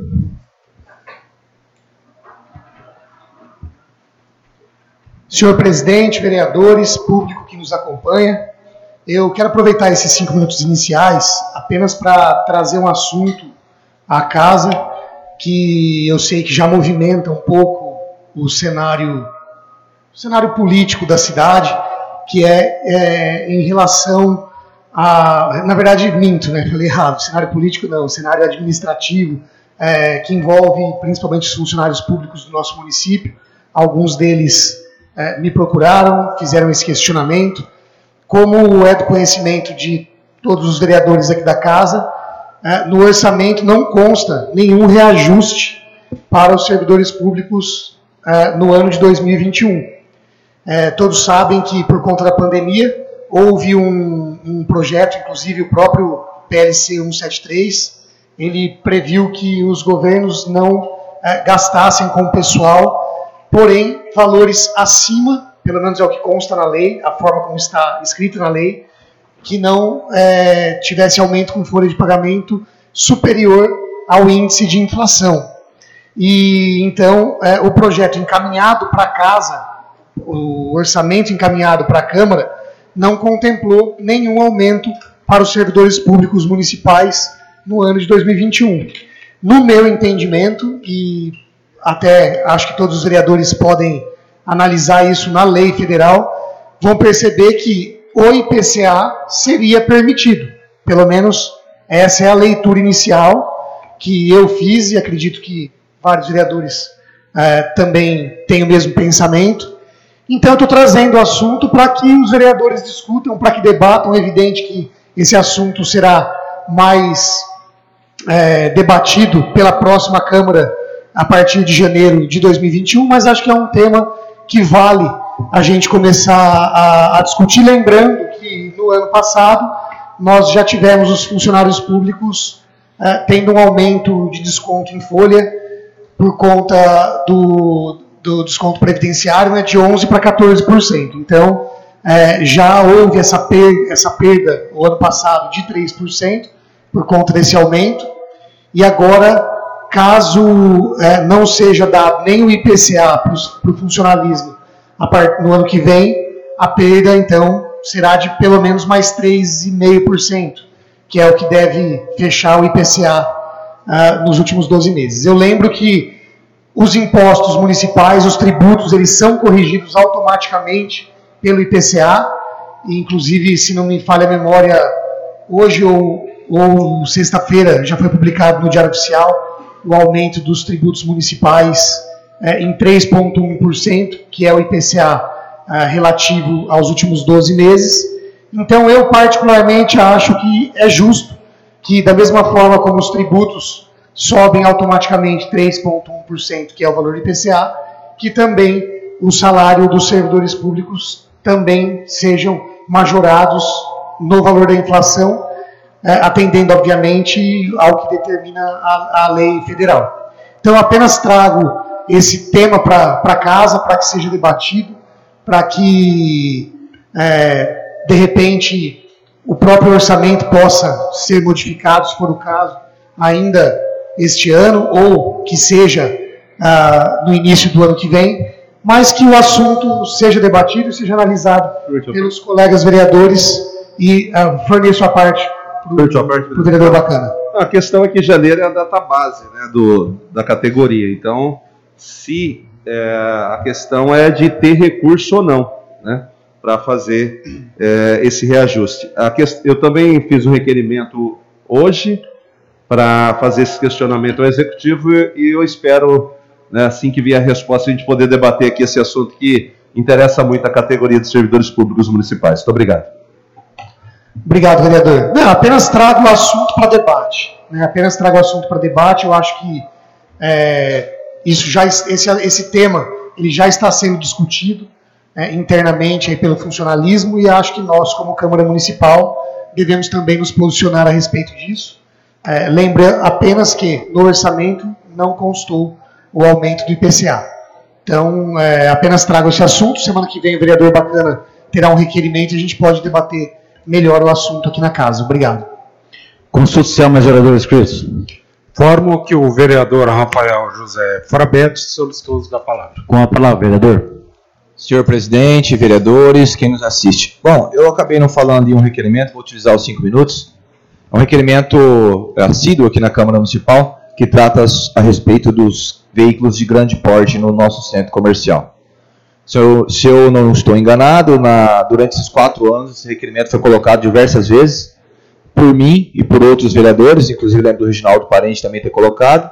Speaker 5: Senhor presidente, vereadores, público que nos acompanha, eu quero aproveitar esses 5 minutos iniciais apenas para trazer um assunto à casa que eu sei que já movimenta um pouco o cenário político da cidade, que é em relação a... Na verdade, minto, né? Falei errado. Cenário político não, cenário administrativo, que envolve principalmente os funcionários públicos do nosso município. Alguns deles me procuraram, fizeram esse questionamento. Como é do conhecimento de todos os vereadores aqui da casa, no orçamento não consta nenhum reajuste para os servidores públicos no ano de 2021. Todos sabem que, por conta da pandemia, houve um projeto, inclusive o próprio PLC 173, ele previu que os governos não gastassem com o pessoal, porém, valores acima, pelo menos é o que consta na lei, a forma como está escrito na lei, que não tivesse aumento com folha de pagamento superior ao índice de inflação. E então, o projeto encaminhado para casa, o orçamento encaminhado para a Câmara, não contemplou nenhum aumento para os servidores públicos municipais no ano de 2021. No meu entendimento, e até acho que todos os vereadores podem analisar isso na lei federal, vão perceber que o IPCA seria permitido. Pelo menos essa é a leitura inicial que eu fiz e acredito que vários vereadores também têm o mesmo pensamento. Então eu estou trazendo o assunto para que os vereadores discutam, para que debatam. É evidente que esse assunto será mais debatido pela próxima Câmara a partir de janeiro de 2021, mas acho que é um tema que vale a gente começar a discutir, lembrando que no ano passado nós já tivemos os funcionários públicos tendo um aumento de desconto em folha por conta do desconto previdenciário, né, de 11% para 14%. Então, já houve essa perda o ano passado de 3% por conta desse aumento, e agora, caso não seja dado nem o IPCA para o funcionalismo no ano que vem, a perda, então, será de pelo menos mais 3,5%, que é o que deve fechar o IPCA nos últimos 12 meses. Eu lembro que os impostos municipais, os tributos, eles são corrigidos automaticamente pelo IPCA, e, inclusive, se não me falha a memória, hoje ou sexta-feira já foi publicado no Diário Oficial o aumento dos tributos municipais em 3,1%, que é o IPCA relativo aos últimos 12 meses. Então, eu particularmente acho que é justo que, da mesma forma como os tributos sobem automaticamente 3,1%, que é o valor do IPCA, que também o salário dos servidores públicos também sejam majorados no valor da inflação, atendendo, obviamente, ao que determina a lei federal. Então, apenas trago esse tema para casa, para que seja debatido, para que, de repente, o próprio orçamento possa ser modificado, se for o caso, ainda este ano, ou que seja no início do ano que vem, mas que o assunto seja debatido e seja analisado pelos colegas vereadores e forneço a parte para o vereador Bacana.
Speaker 3: A questão é que janeiro é a data base, né, da categoria. Então, se a questão é de ter recurso ou não, né, para fazer esse reajuste. Eu também fiz um requerimento hoje para fazer esse questionamento ao Executivo e eu espero, né, assim que vier a resposta, a gente poder debater aqui esse assunto que interessa muito a categoria de servidores públicos municipais. Muito obrigado.
Speaker 5: Obrigado, vereador. Não, apenas trago o assunto para debate. Né? Apenas trago o assunto para debate. Eu acho que esse tema ele já está sendo discutido internamente aí pelo funcionalismo e acho que nós, como Câmara Municipal, devemos também nos posicionar a respeito disso. Lembra apenas que no orçamento não constou o aumento do IPCA. Então, apenas trago esse assunto. Semana que vem o vereador Bacana terá um requerimento e a gente pode debater melhor o assunto aqui na casa. Obrigado.
Speaker 1: Consulta social, mais vereadores Cris.
Speaker 6: Informo que o vereador Rafael José Frabete solicitou uso da palavra.
Speaker 1: Com a palavra, vereador.
Speaker 7: Senhor presidente, vereadores, quem nos assiste. Bom, eu acabei não falando em um requerimento, vou utilizar os 5 minutos. É um requerimento assíduo aqui na Câmara Municipal, que trata a respeito dos veículos de grande porte no nosso centro comercial. Se eu não estou enganado, durante esses 4 anos, esse requerimento foi colocado diversas vezes, por mim e por outros vereadores, inclusive lembro do Reginaldo Parente também ter colocado,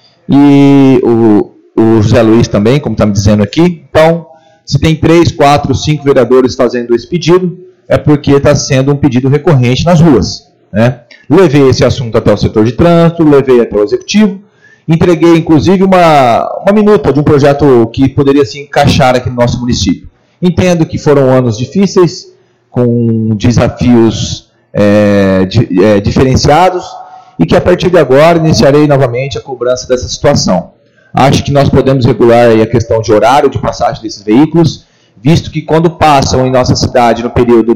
Speaker 7: e o José Luiz também, como está me dizendo aqui. Então, se tem 3, 4, 5 vereadores fazendo esse pedido, é porque está sendo um pedido recorrente nas ruas, né? Levei esse assunto até o setor de trânsito, levei até o Executivo, entreguei, inclusive, uma minuta de um projeto que poderia se encaixar aqui no nosso município. Entendo que foram anos difíceis, com desafios diferenciados, e que a partir de agora iniciarei novamente a cobrança dessa situação. Acho que nós podemos regular aí a questão de horário de passagem desses veículos, visto que quando passam em nossa cidade no período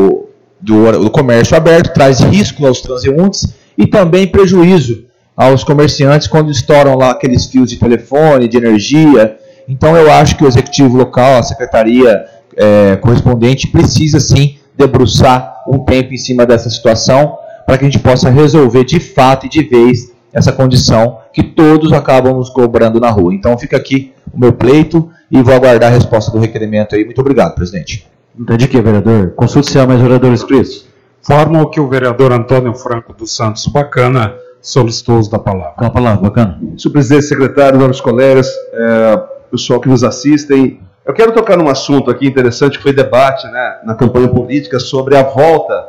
Speaker 7: do comércio aberto, traz risco aos transeuntes e também prejuízo aos comerciantes quando estouram lá aqueles fios de telefone, de energia. Então eu acho que o executivo local, a secretaria correspondente, precisa sim debruçar um tempo em cima dessa situação para que a gente possa resolver de fato e de vez essa condição que todos acabam nos cobrando na rua. Então fica aqui o meu pleito e vou aguardar a resposta do requerimento aí. Muito obrigado, presidente.
Speaker 1: De que, vereador? Consulta social, mais vereadores Cris.
Speaker 6: Informo que o vereador Antônio Franco dos Santos Bacana solicitou uso da palavra.
Speaker 1: Com a palavra, Bacana.
Speaker 3: Senhor presidente, secretário, novos colegas, pessoal que nos assistem, eu quero tocar num assunto aqui interessante que foi debate, né, na campanha política sobre a volta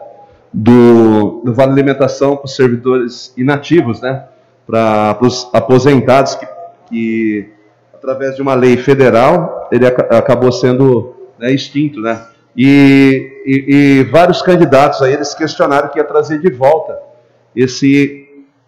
Speaker 3: do Vale Alimentação para os servidores inativos, né, para os aposentados que, através de uma lei federal, ele acabou sendo extinto, né, e vários candidatos aí, eles questionaram que ia trazer de volta esse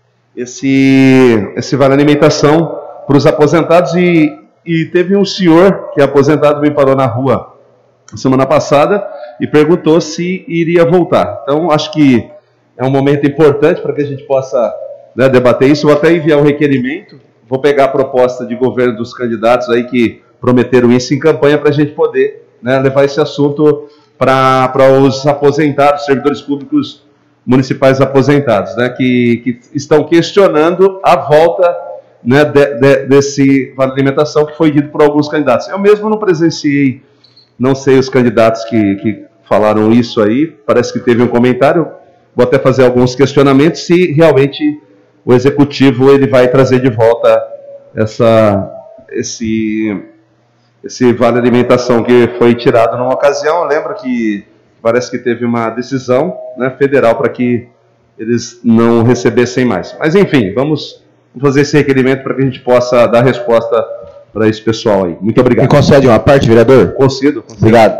Speaker 3: Vale Alimentação para os aposentados e teve um senhor que é aposentado, me parou na rua semana passada e perguntou se iria voltar. Então, acho que é um momento importante para que a gente possa, né, debater isso. Vou até enviar um requerimento, vou pegar a proposta de governo dos candidatos aí que prometeram isso em campanha para a gente poder, né, levar esse assunto para os aposentados, servidores públicos municipais aposentados, né, que estão questionando a volta, né, desse Vale Alimentação que foi dito por alguns candidatos. Eu mesmo não presenciei, não sei os candidatos que falaram isso aí, parece que teve um comentário, vou até fazer alguns questionamentos se realmente o Executivo ele vai trazer de volta esse Vale Alimentação que foi tirado numa ocasião. Eu lembro que parece que teve uma decisão, né, federal para que eles não recebessem mais. Mas enfim, vamos fazer esse requerimento para que a gente possa dar resposta para esse pessoal aí. Muito
Speaker 7: Me
Speaker 3: obrigado.
Speaker 7: concede uma parte, vereador?
Speaker 3: Concedo.
Speaker 7: Obrigado.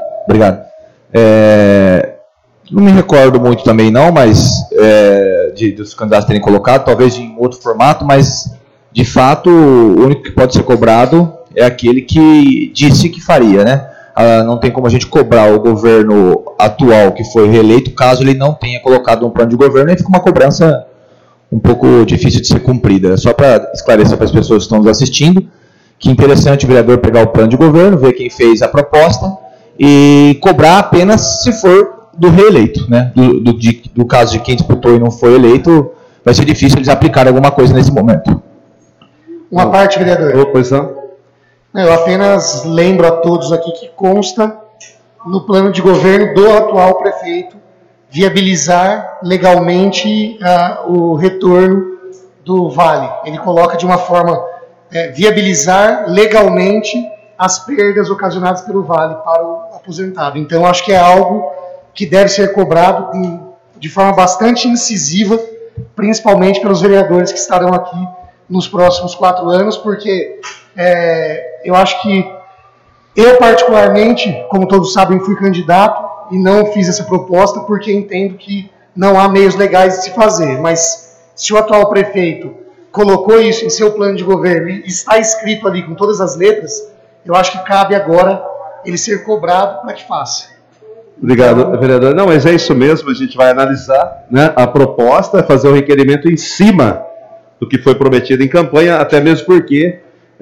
Speaker 7: Não me recordo muito também não, mas dos candidatos terem colocado, talvez em outro formato, mas de fato o único que pode ser cobrado é aquele que disse que faria, né? Não tem como a gente cobrar o governo atual que foi reeleito caso ele não tenha colocado um plano de governo, e fica uma cobrança um pouco difícil de ser cumprida. Só para esclarecer para as pessoas que estão nos assistindo, que é interessante o vereador pegar o plano de governo, ver quem fez a proposta e cobrar apenas se for do reeleito, né? Do caso de quem disputou e não foi eleito, vai ser difícil eles aplicarem alguma coisa nesse momento.
Speaker 5: Uma parte, vereador.
Speaker 3: Pois não?
Speaker 5: Eu apenas lembro a todos aqui que consta no plano de governo do atual prefeito viabilizar legalmente o retorno do vale. Ele coloca de uma forma viabilizar legalmente as perdas ocasionadas pelo vale para o aposentado. Então, acho que é algo que deve ser cobrado de forma bastante incisiva, principalmente pelos vereadores que estarão aqui nos próximos 4 anos, porque eu acho que eu, particularmente, como todos sabem, fui candidato e não fiz essa proposta porque entendo que não há meios legais de se fazer. Mas se o atual prefeito colocou isso em seu plano de governo e está escrito ali com todas as letras, eu acho que cabe agora ele ser cobrado para que faça.
Speaker 3: Obrigado, vereador. Não, mas é isso mesmo, a gente vai analisar, né, a proposta, fazer o requerimento em cima do que foi prometido em campanha, até mesmo porque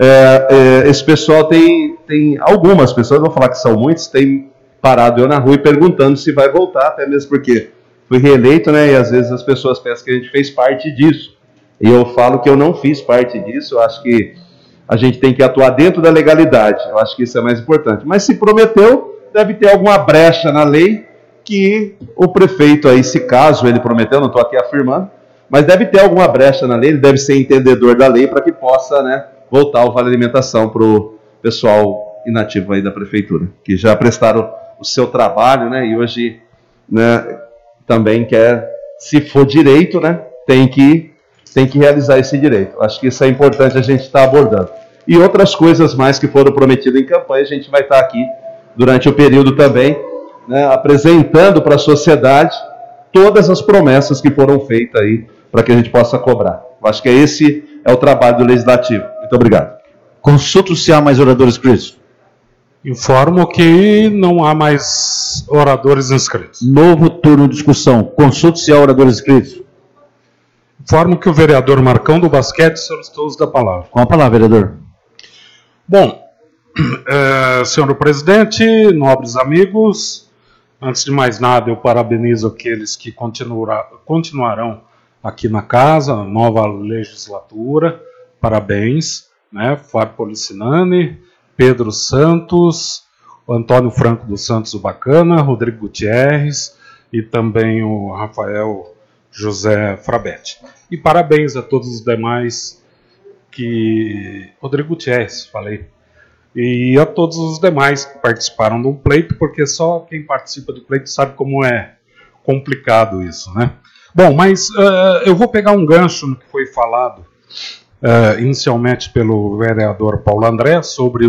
Speaker 3: esse pessoal tem algumas pessoas, vou falar que são muitos, tem parado eu na rua e perguntando se vai voltar, até mesmo porque fui reeleito, né, e às vezes as pessoas pensam que a gente fez parte disso. E eu falo que eu não fiz parte disso, eu acho que a gente tem que atuar dentro da legalidade, eu acho que isso é mais importante. Mas se prometeu, deve ter alguma brecha na lei que o prefeito aí, se caso ele prometeu, não estou aqui afirmando, mas deve ter alguma brecha na lei, ele deve ser entendedor da lei para que possa, né, voltar o vale alimentação para o pessoal inativo aí da prefeitura, que já prestaram o seu trabalho, né, e hoje, né, também quer, se for direito, né, tem que realizar esse direito. Acho que isso é importante a gente estar abordando. E outras coisas mais que foram prometidas em campanha, a gente vai estar aqui durante o período também, né, apresentando para a sociedade todas as promessas que foram feitas aí, para que a gente possa cobrar. Acho que esse é o trabalho do Legislativo. Muito obrigado.
Speaker 1: Consulto se há mais oradores inscritos.
Speaker 6: Informo que não há mais oradores inscritos.
Speaker 1: Novo turno de discussão. Consulto se há oradores inscritos.
Speaker 6: Informo que o vereador Marcão do Basquete solicitou o uso da palavra.
Speaker 1: Com a palavra, vereador.
Speaker 6: Bom, senhor presidente, nobres amigos, antes de mais nada eu parabenizo aqueles que continuarão aqui na casa, nova legislatura, parabéns, né, Fábio Policinani, Pedro Santos, Antônio Franco dos Santos, o Bacana, Rodrigo Gutierrez e também o Rafael José Frabetti. E parabéns a todos os demais Rodrigo Gutierrez, falei. E a todos os demais que participaram do pleito, porque só quem participa do pleito sabe como é complicado isso, né? Bom, mas eu vou pegar um gancho no que foi falado inicialmente pelo vereador Paulo André sobre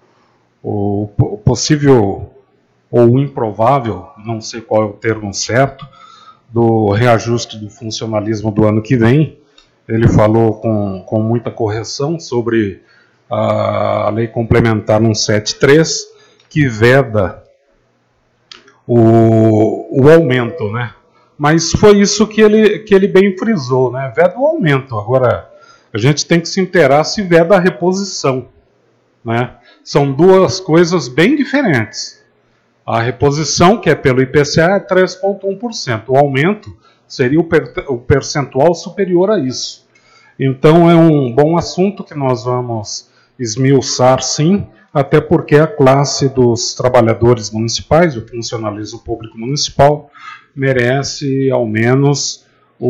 Speaker 6: o possível ou improvável, não sei qual é o termo certo, do reajuste do funcionalismo do ano que vem. Ele falou com muita correção sobre a Lei Complementar 173, que veda o aumento, né? Mas foi isso que ele bem frisou, né? Veda o aumento. Agora, a gente tem que se inteirar se veda a reposição, né? São duas coisas bem diferentes. A reposição, que é pelo IPCA, é 3,1%. O aumento seria o percentual superior a isso. Então, é um bom assunto que nós vamos esmiuçar, sim, até porque a classe dos trabalhadores municipais, o funcionalismo público municipal, merece ao menos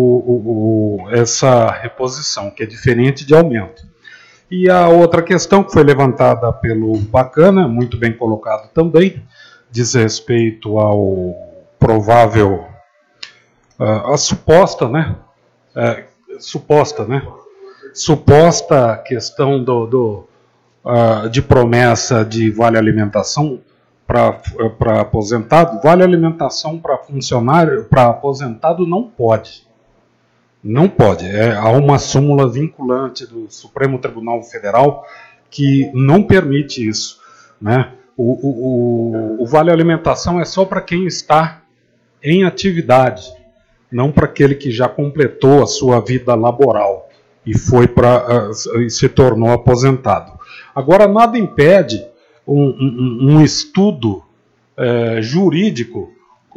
Speaker 6: essa reposição, que é diferente de aumento. E a outra questão que foi levantada pelo Bacana, muito bem colocado também, diz respeito ao provável, a suposta questão de promessa de vale alimentação para aposentado. Vale alimentação para funcionário, para aposentado não pode. Não pode. Há uma súmula vinculante do Supremo Tribunal Federal que não permite isso, né? O vale alimentação é só para quem está em atividade, não para aquele que já completou a sua vida laboral e e se tornou aposentado. Agora, nada impede um estudo jurídico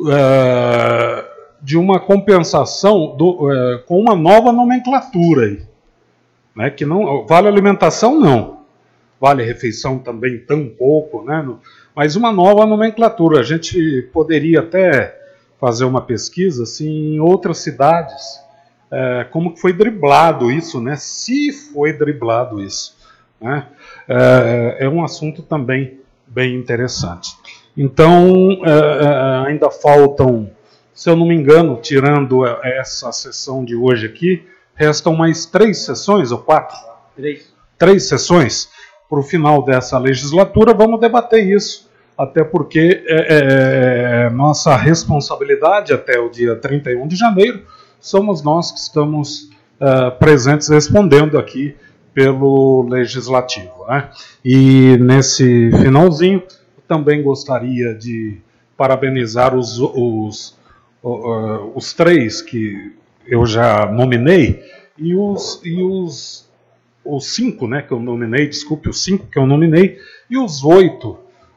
Speaker 6: de uma compensação com uma nova nomenclatura aí, né? Que não vale alimentação, não. Vale refeição também tão pouco, né? Mas uma nova nomenclatura. A gente poderia até fazer uma pesquisa assim, em outras cidades, como que foi driblado isso, né? Se foi driblado isso, né? É um assunto também bem interessante. Então, ainda faltam, se eu não me engano, tirando essa sessão de hoje aqui, restam mais 3 sessões ou 4? 3 sessões para o final dessa legislatura. Vamos debater isso, até porque nossa responsabilidade até o dia 31 de janeiro, somos nós que estamos presentes respondendo aqui pelo Legislativo, né? E nesse finalzinho, também gostaria de parabenizar os 3 que eu já nominei e os 5, né, que eu nominei, desculpe, os 5 que eu nominei, e os 8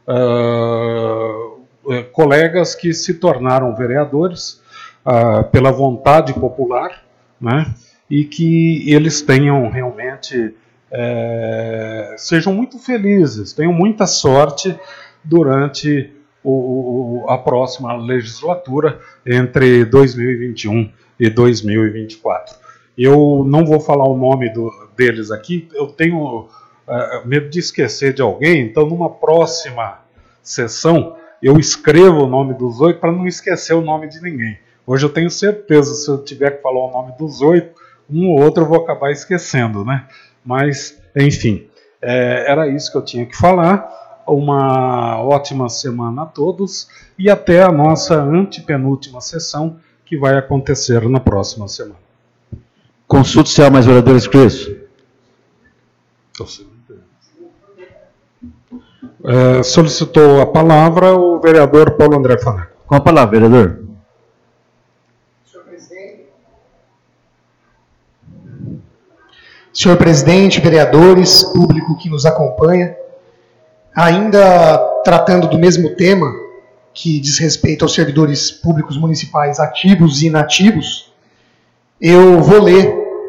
Speaker 6: colegas que se tornaram vereadores pela vontade popular, né, e que eles tenham realmente, sejam muito felizes, tenham muita sorte durante a próxima legislatura, entre 2021 e 2024. Eu não vou falar o nome deles aqui, eu tenho medo de esquecer de alguém, então numa próxima sessão eu escrevo o nome dos 8 para não esquecer o nome de ninguém. Hoje eu tenho certeza, se eu tiver que falar o nome dos 8, um ou outro eu vou acabar esquecendo, né? Mas, enfim, era isso que eu tinha que falar. Uma ótima semana a todos e até a nossa antepenúltima sessão, que vai acontecer na próxima semana.
Speaker 1: Consulta se há mais vereadores inscritos.
Speaker 6: Solicitou a palavra o vereador Paulo André Faneco.
Speaker 1: Com a palavra, vereador.
Speaker 5: Senhor presidente, vereadores, público que nos acompanha, ainda tratando do mesmo tema, que diz respeito aos servidores públicos municipais ativos e inativos, eu vou ler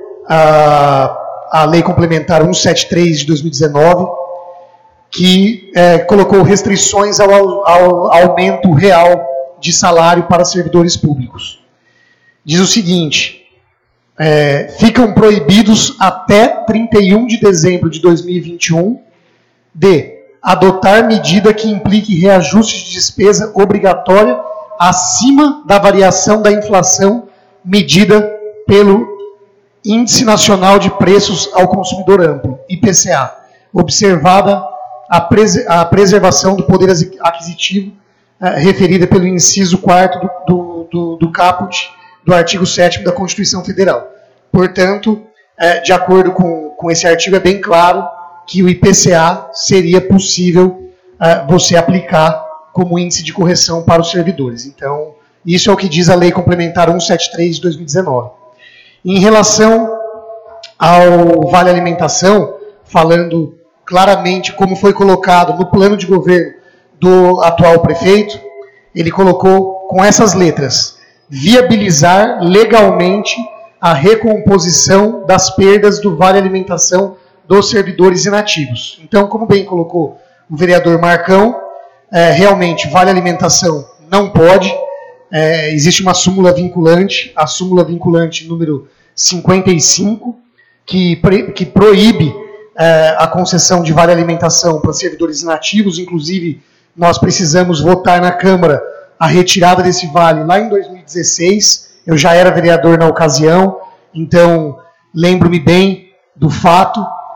Speaker 5: a Lei Complementar 173 de 2019, que colocou restrições ao aumento real de salário para servidores públicos. Diz o seguinte: ficam proibidos até 31 de dezembro de 2021 de adotar medida que implique reajuste de despesa obrigatória acima da variação da inflação medida pelo Índice Nacional de Preços ao Consumidor Amplo, IPCA, observada a preservação do poder aquisitivo referida pelo inciso 4º do caput do artigo 7º da Constituição Federal. Portanto, de acordo com esse artigo, é bem claro que o IPCA seria possível você aplicar como índice de correção para os servidores. Então, isso é o que diz a Lei Complementar 173 de 2019. Em relação ao Vale Alimentação, falando claramente como foi colocado no plano de governo do atual prefeito, ele colocou com essas letras: viabilizar legalmente a recomposição das perdas do Vale Alimentação dos servidores inativos. Então, como bem colocou o vereador Marcão, realmente Vale Alimentação não pode, existe uma súmula vinculante, a súmula vinculante número 55, que proíbe a concessão de Vale Alimentação para servidores inativos. Inclusive, nós precisamos votar na Câmara a retirada desse vale lá em 2016, eu já era vereador na ocasião, então lembro-me bem do fato.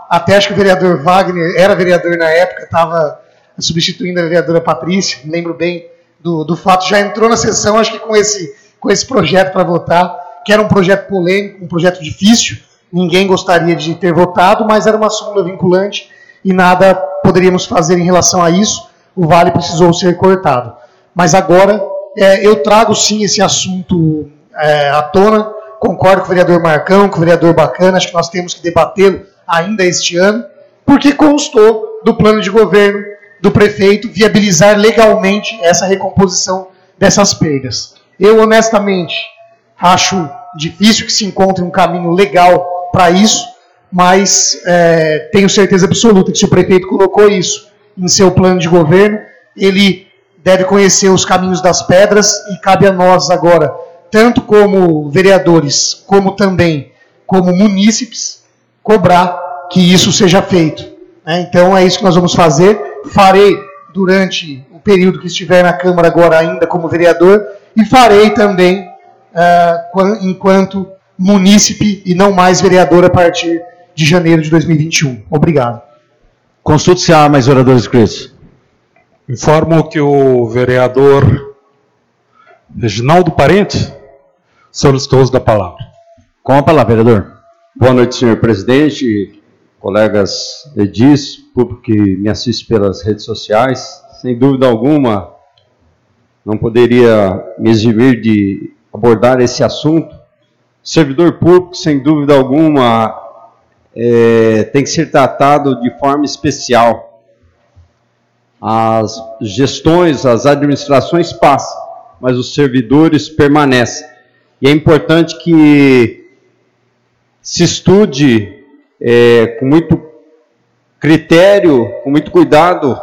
Speaker 5: Até acho que o vereador Wagner era vereador na época, estava substituindo a vereadora Patrícia, lembro bem do fato, já entrou na sessão, acho que com esse projeto para votar, que era um projeto polêmico, um projeto difícil, ninguém gostaria de ter votado, mas era uma súmula vinculante e nada poderíamos fazer em relação a isso, o vale precisou ser cortado. Mas agora eu trago sim esse assunto à tona, concordo com o vereador Marcão, com o vereador Bacana, acho que nós temos que debatê-lo ainda este ano, porque constou do plano de governo do prefeito viabilizar legalmente essa recomposição dessas perdas. Eu, honestamente, acho difícil que se encontre um caminho legal para isso, mas tenho certeza absoluta que se o prefeito colocou isso em seu plano de governo, ele deve conhecer os caminhos das pedras e cabe a nós agora, tanto como vereadores, como também como munícipes, cobrar que isso seja feito. Então é isso que nós vamos fazer. Farei durante o período que estiver na Câmara agora ainda como vereador e farei também enquanto munícipe e não mais vereador a partir de janeiro de 2021. Obrigado.
Speaker 1: Consulte se há mais oradores inscritos.
Speaker 6: Informo que o vereador Reginaldo Parente solicitou o uso da palavra.
Speaker 1: Com a palavra, vereador.
Speaker 8: Boa noite, senhor presidente, colegas edis, público que me assiste pelas redes sociais. Sem dúvida alguma, não poderia me eximir de abordar esse assunto. Servidor público, sem dúvida alguma, tem que ser tratado de forma especial. As gestões, as administrações passam, mas os servidores permanecem. E é importante que se estude com muito critério, com muito cuidado,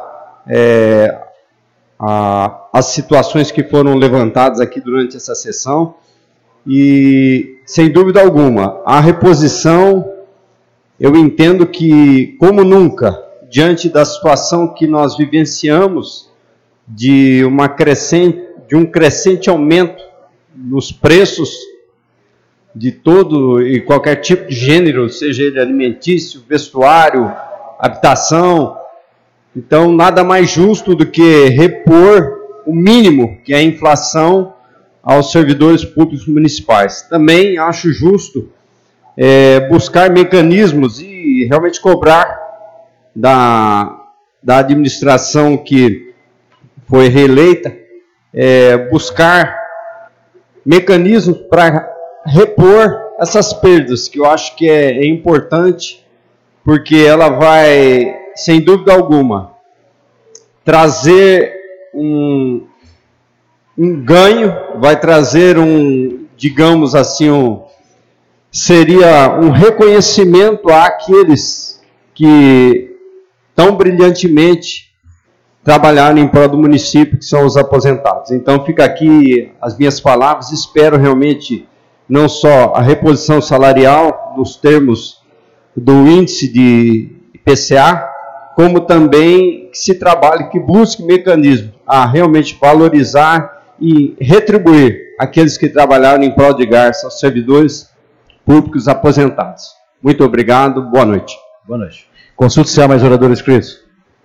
Speaker 8: as situações que foram levantadas aqui durante essa sessão. E, sem dúvida alguma, a reposição, eu entendo que, como nunca, diante da situação que nós vivenciamos, de um crescente aumento nos preços de todo e qualquer tipo de gênero, seja ele alimentício, vestuário, habitação. Então, nada mais justo do que repor o mínimo, que é a inflação, aos servidores públicos municipais. Também acho justo buscar mecanismos e realmente cobrar da administração que foi reeleita, buscar mecanismos para repor essas perdas, que eu acho que é importante, porque ela vai, sem dúvida alguma, trazer um ganho, vai trazer digamos assim, seria um reconhecimento àqueles que tão brilhantemente trabalharam em prol do município, que são os aposentados. Então fica aqui as minhas palavras, espero realmente não só a reposição salarial nos termos do índice de IPCA, como também que se trabalhe, que busque mecanismos a realmente valorizar e retribuir aqueles que trabalharam em prol de Garça, aos servidores públicos aposentados. Muito obrigado, boa noite.
Speaker 1: Boa noite. Consulte se há mais oradores inscritos.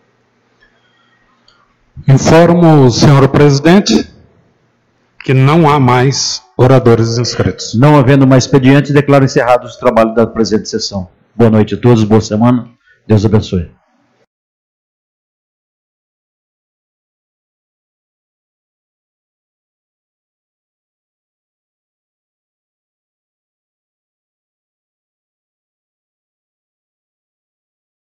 Speaker 6: Informo, senhor presidente, que não há mais oradores inscritos.
Speaker 1: Não havendo mais expediente, declaro encerrados os trabalhos da presente sessão. Boa noite a todos, boa semana, Deus abençoe.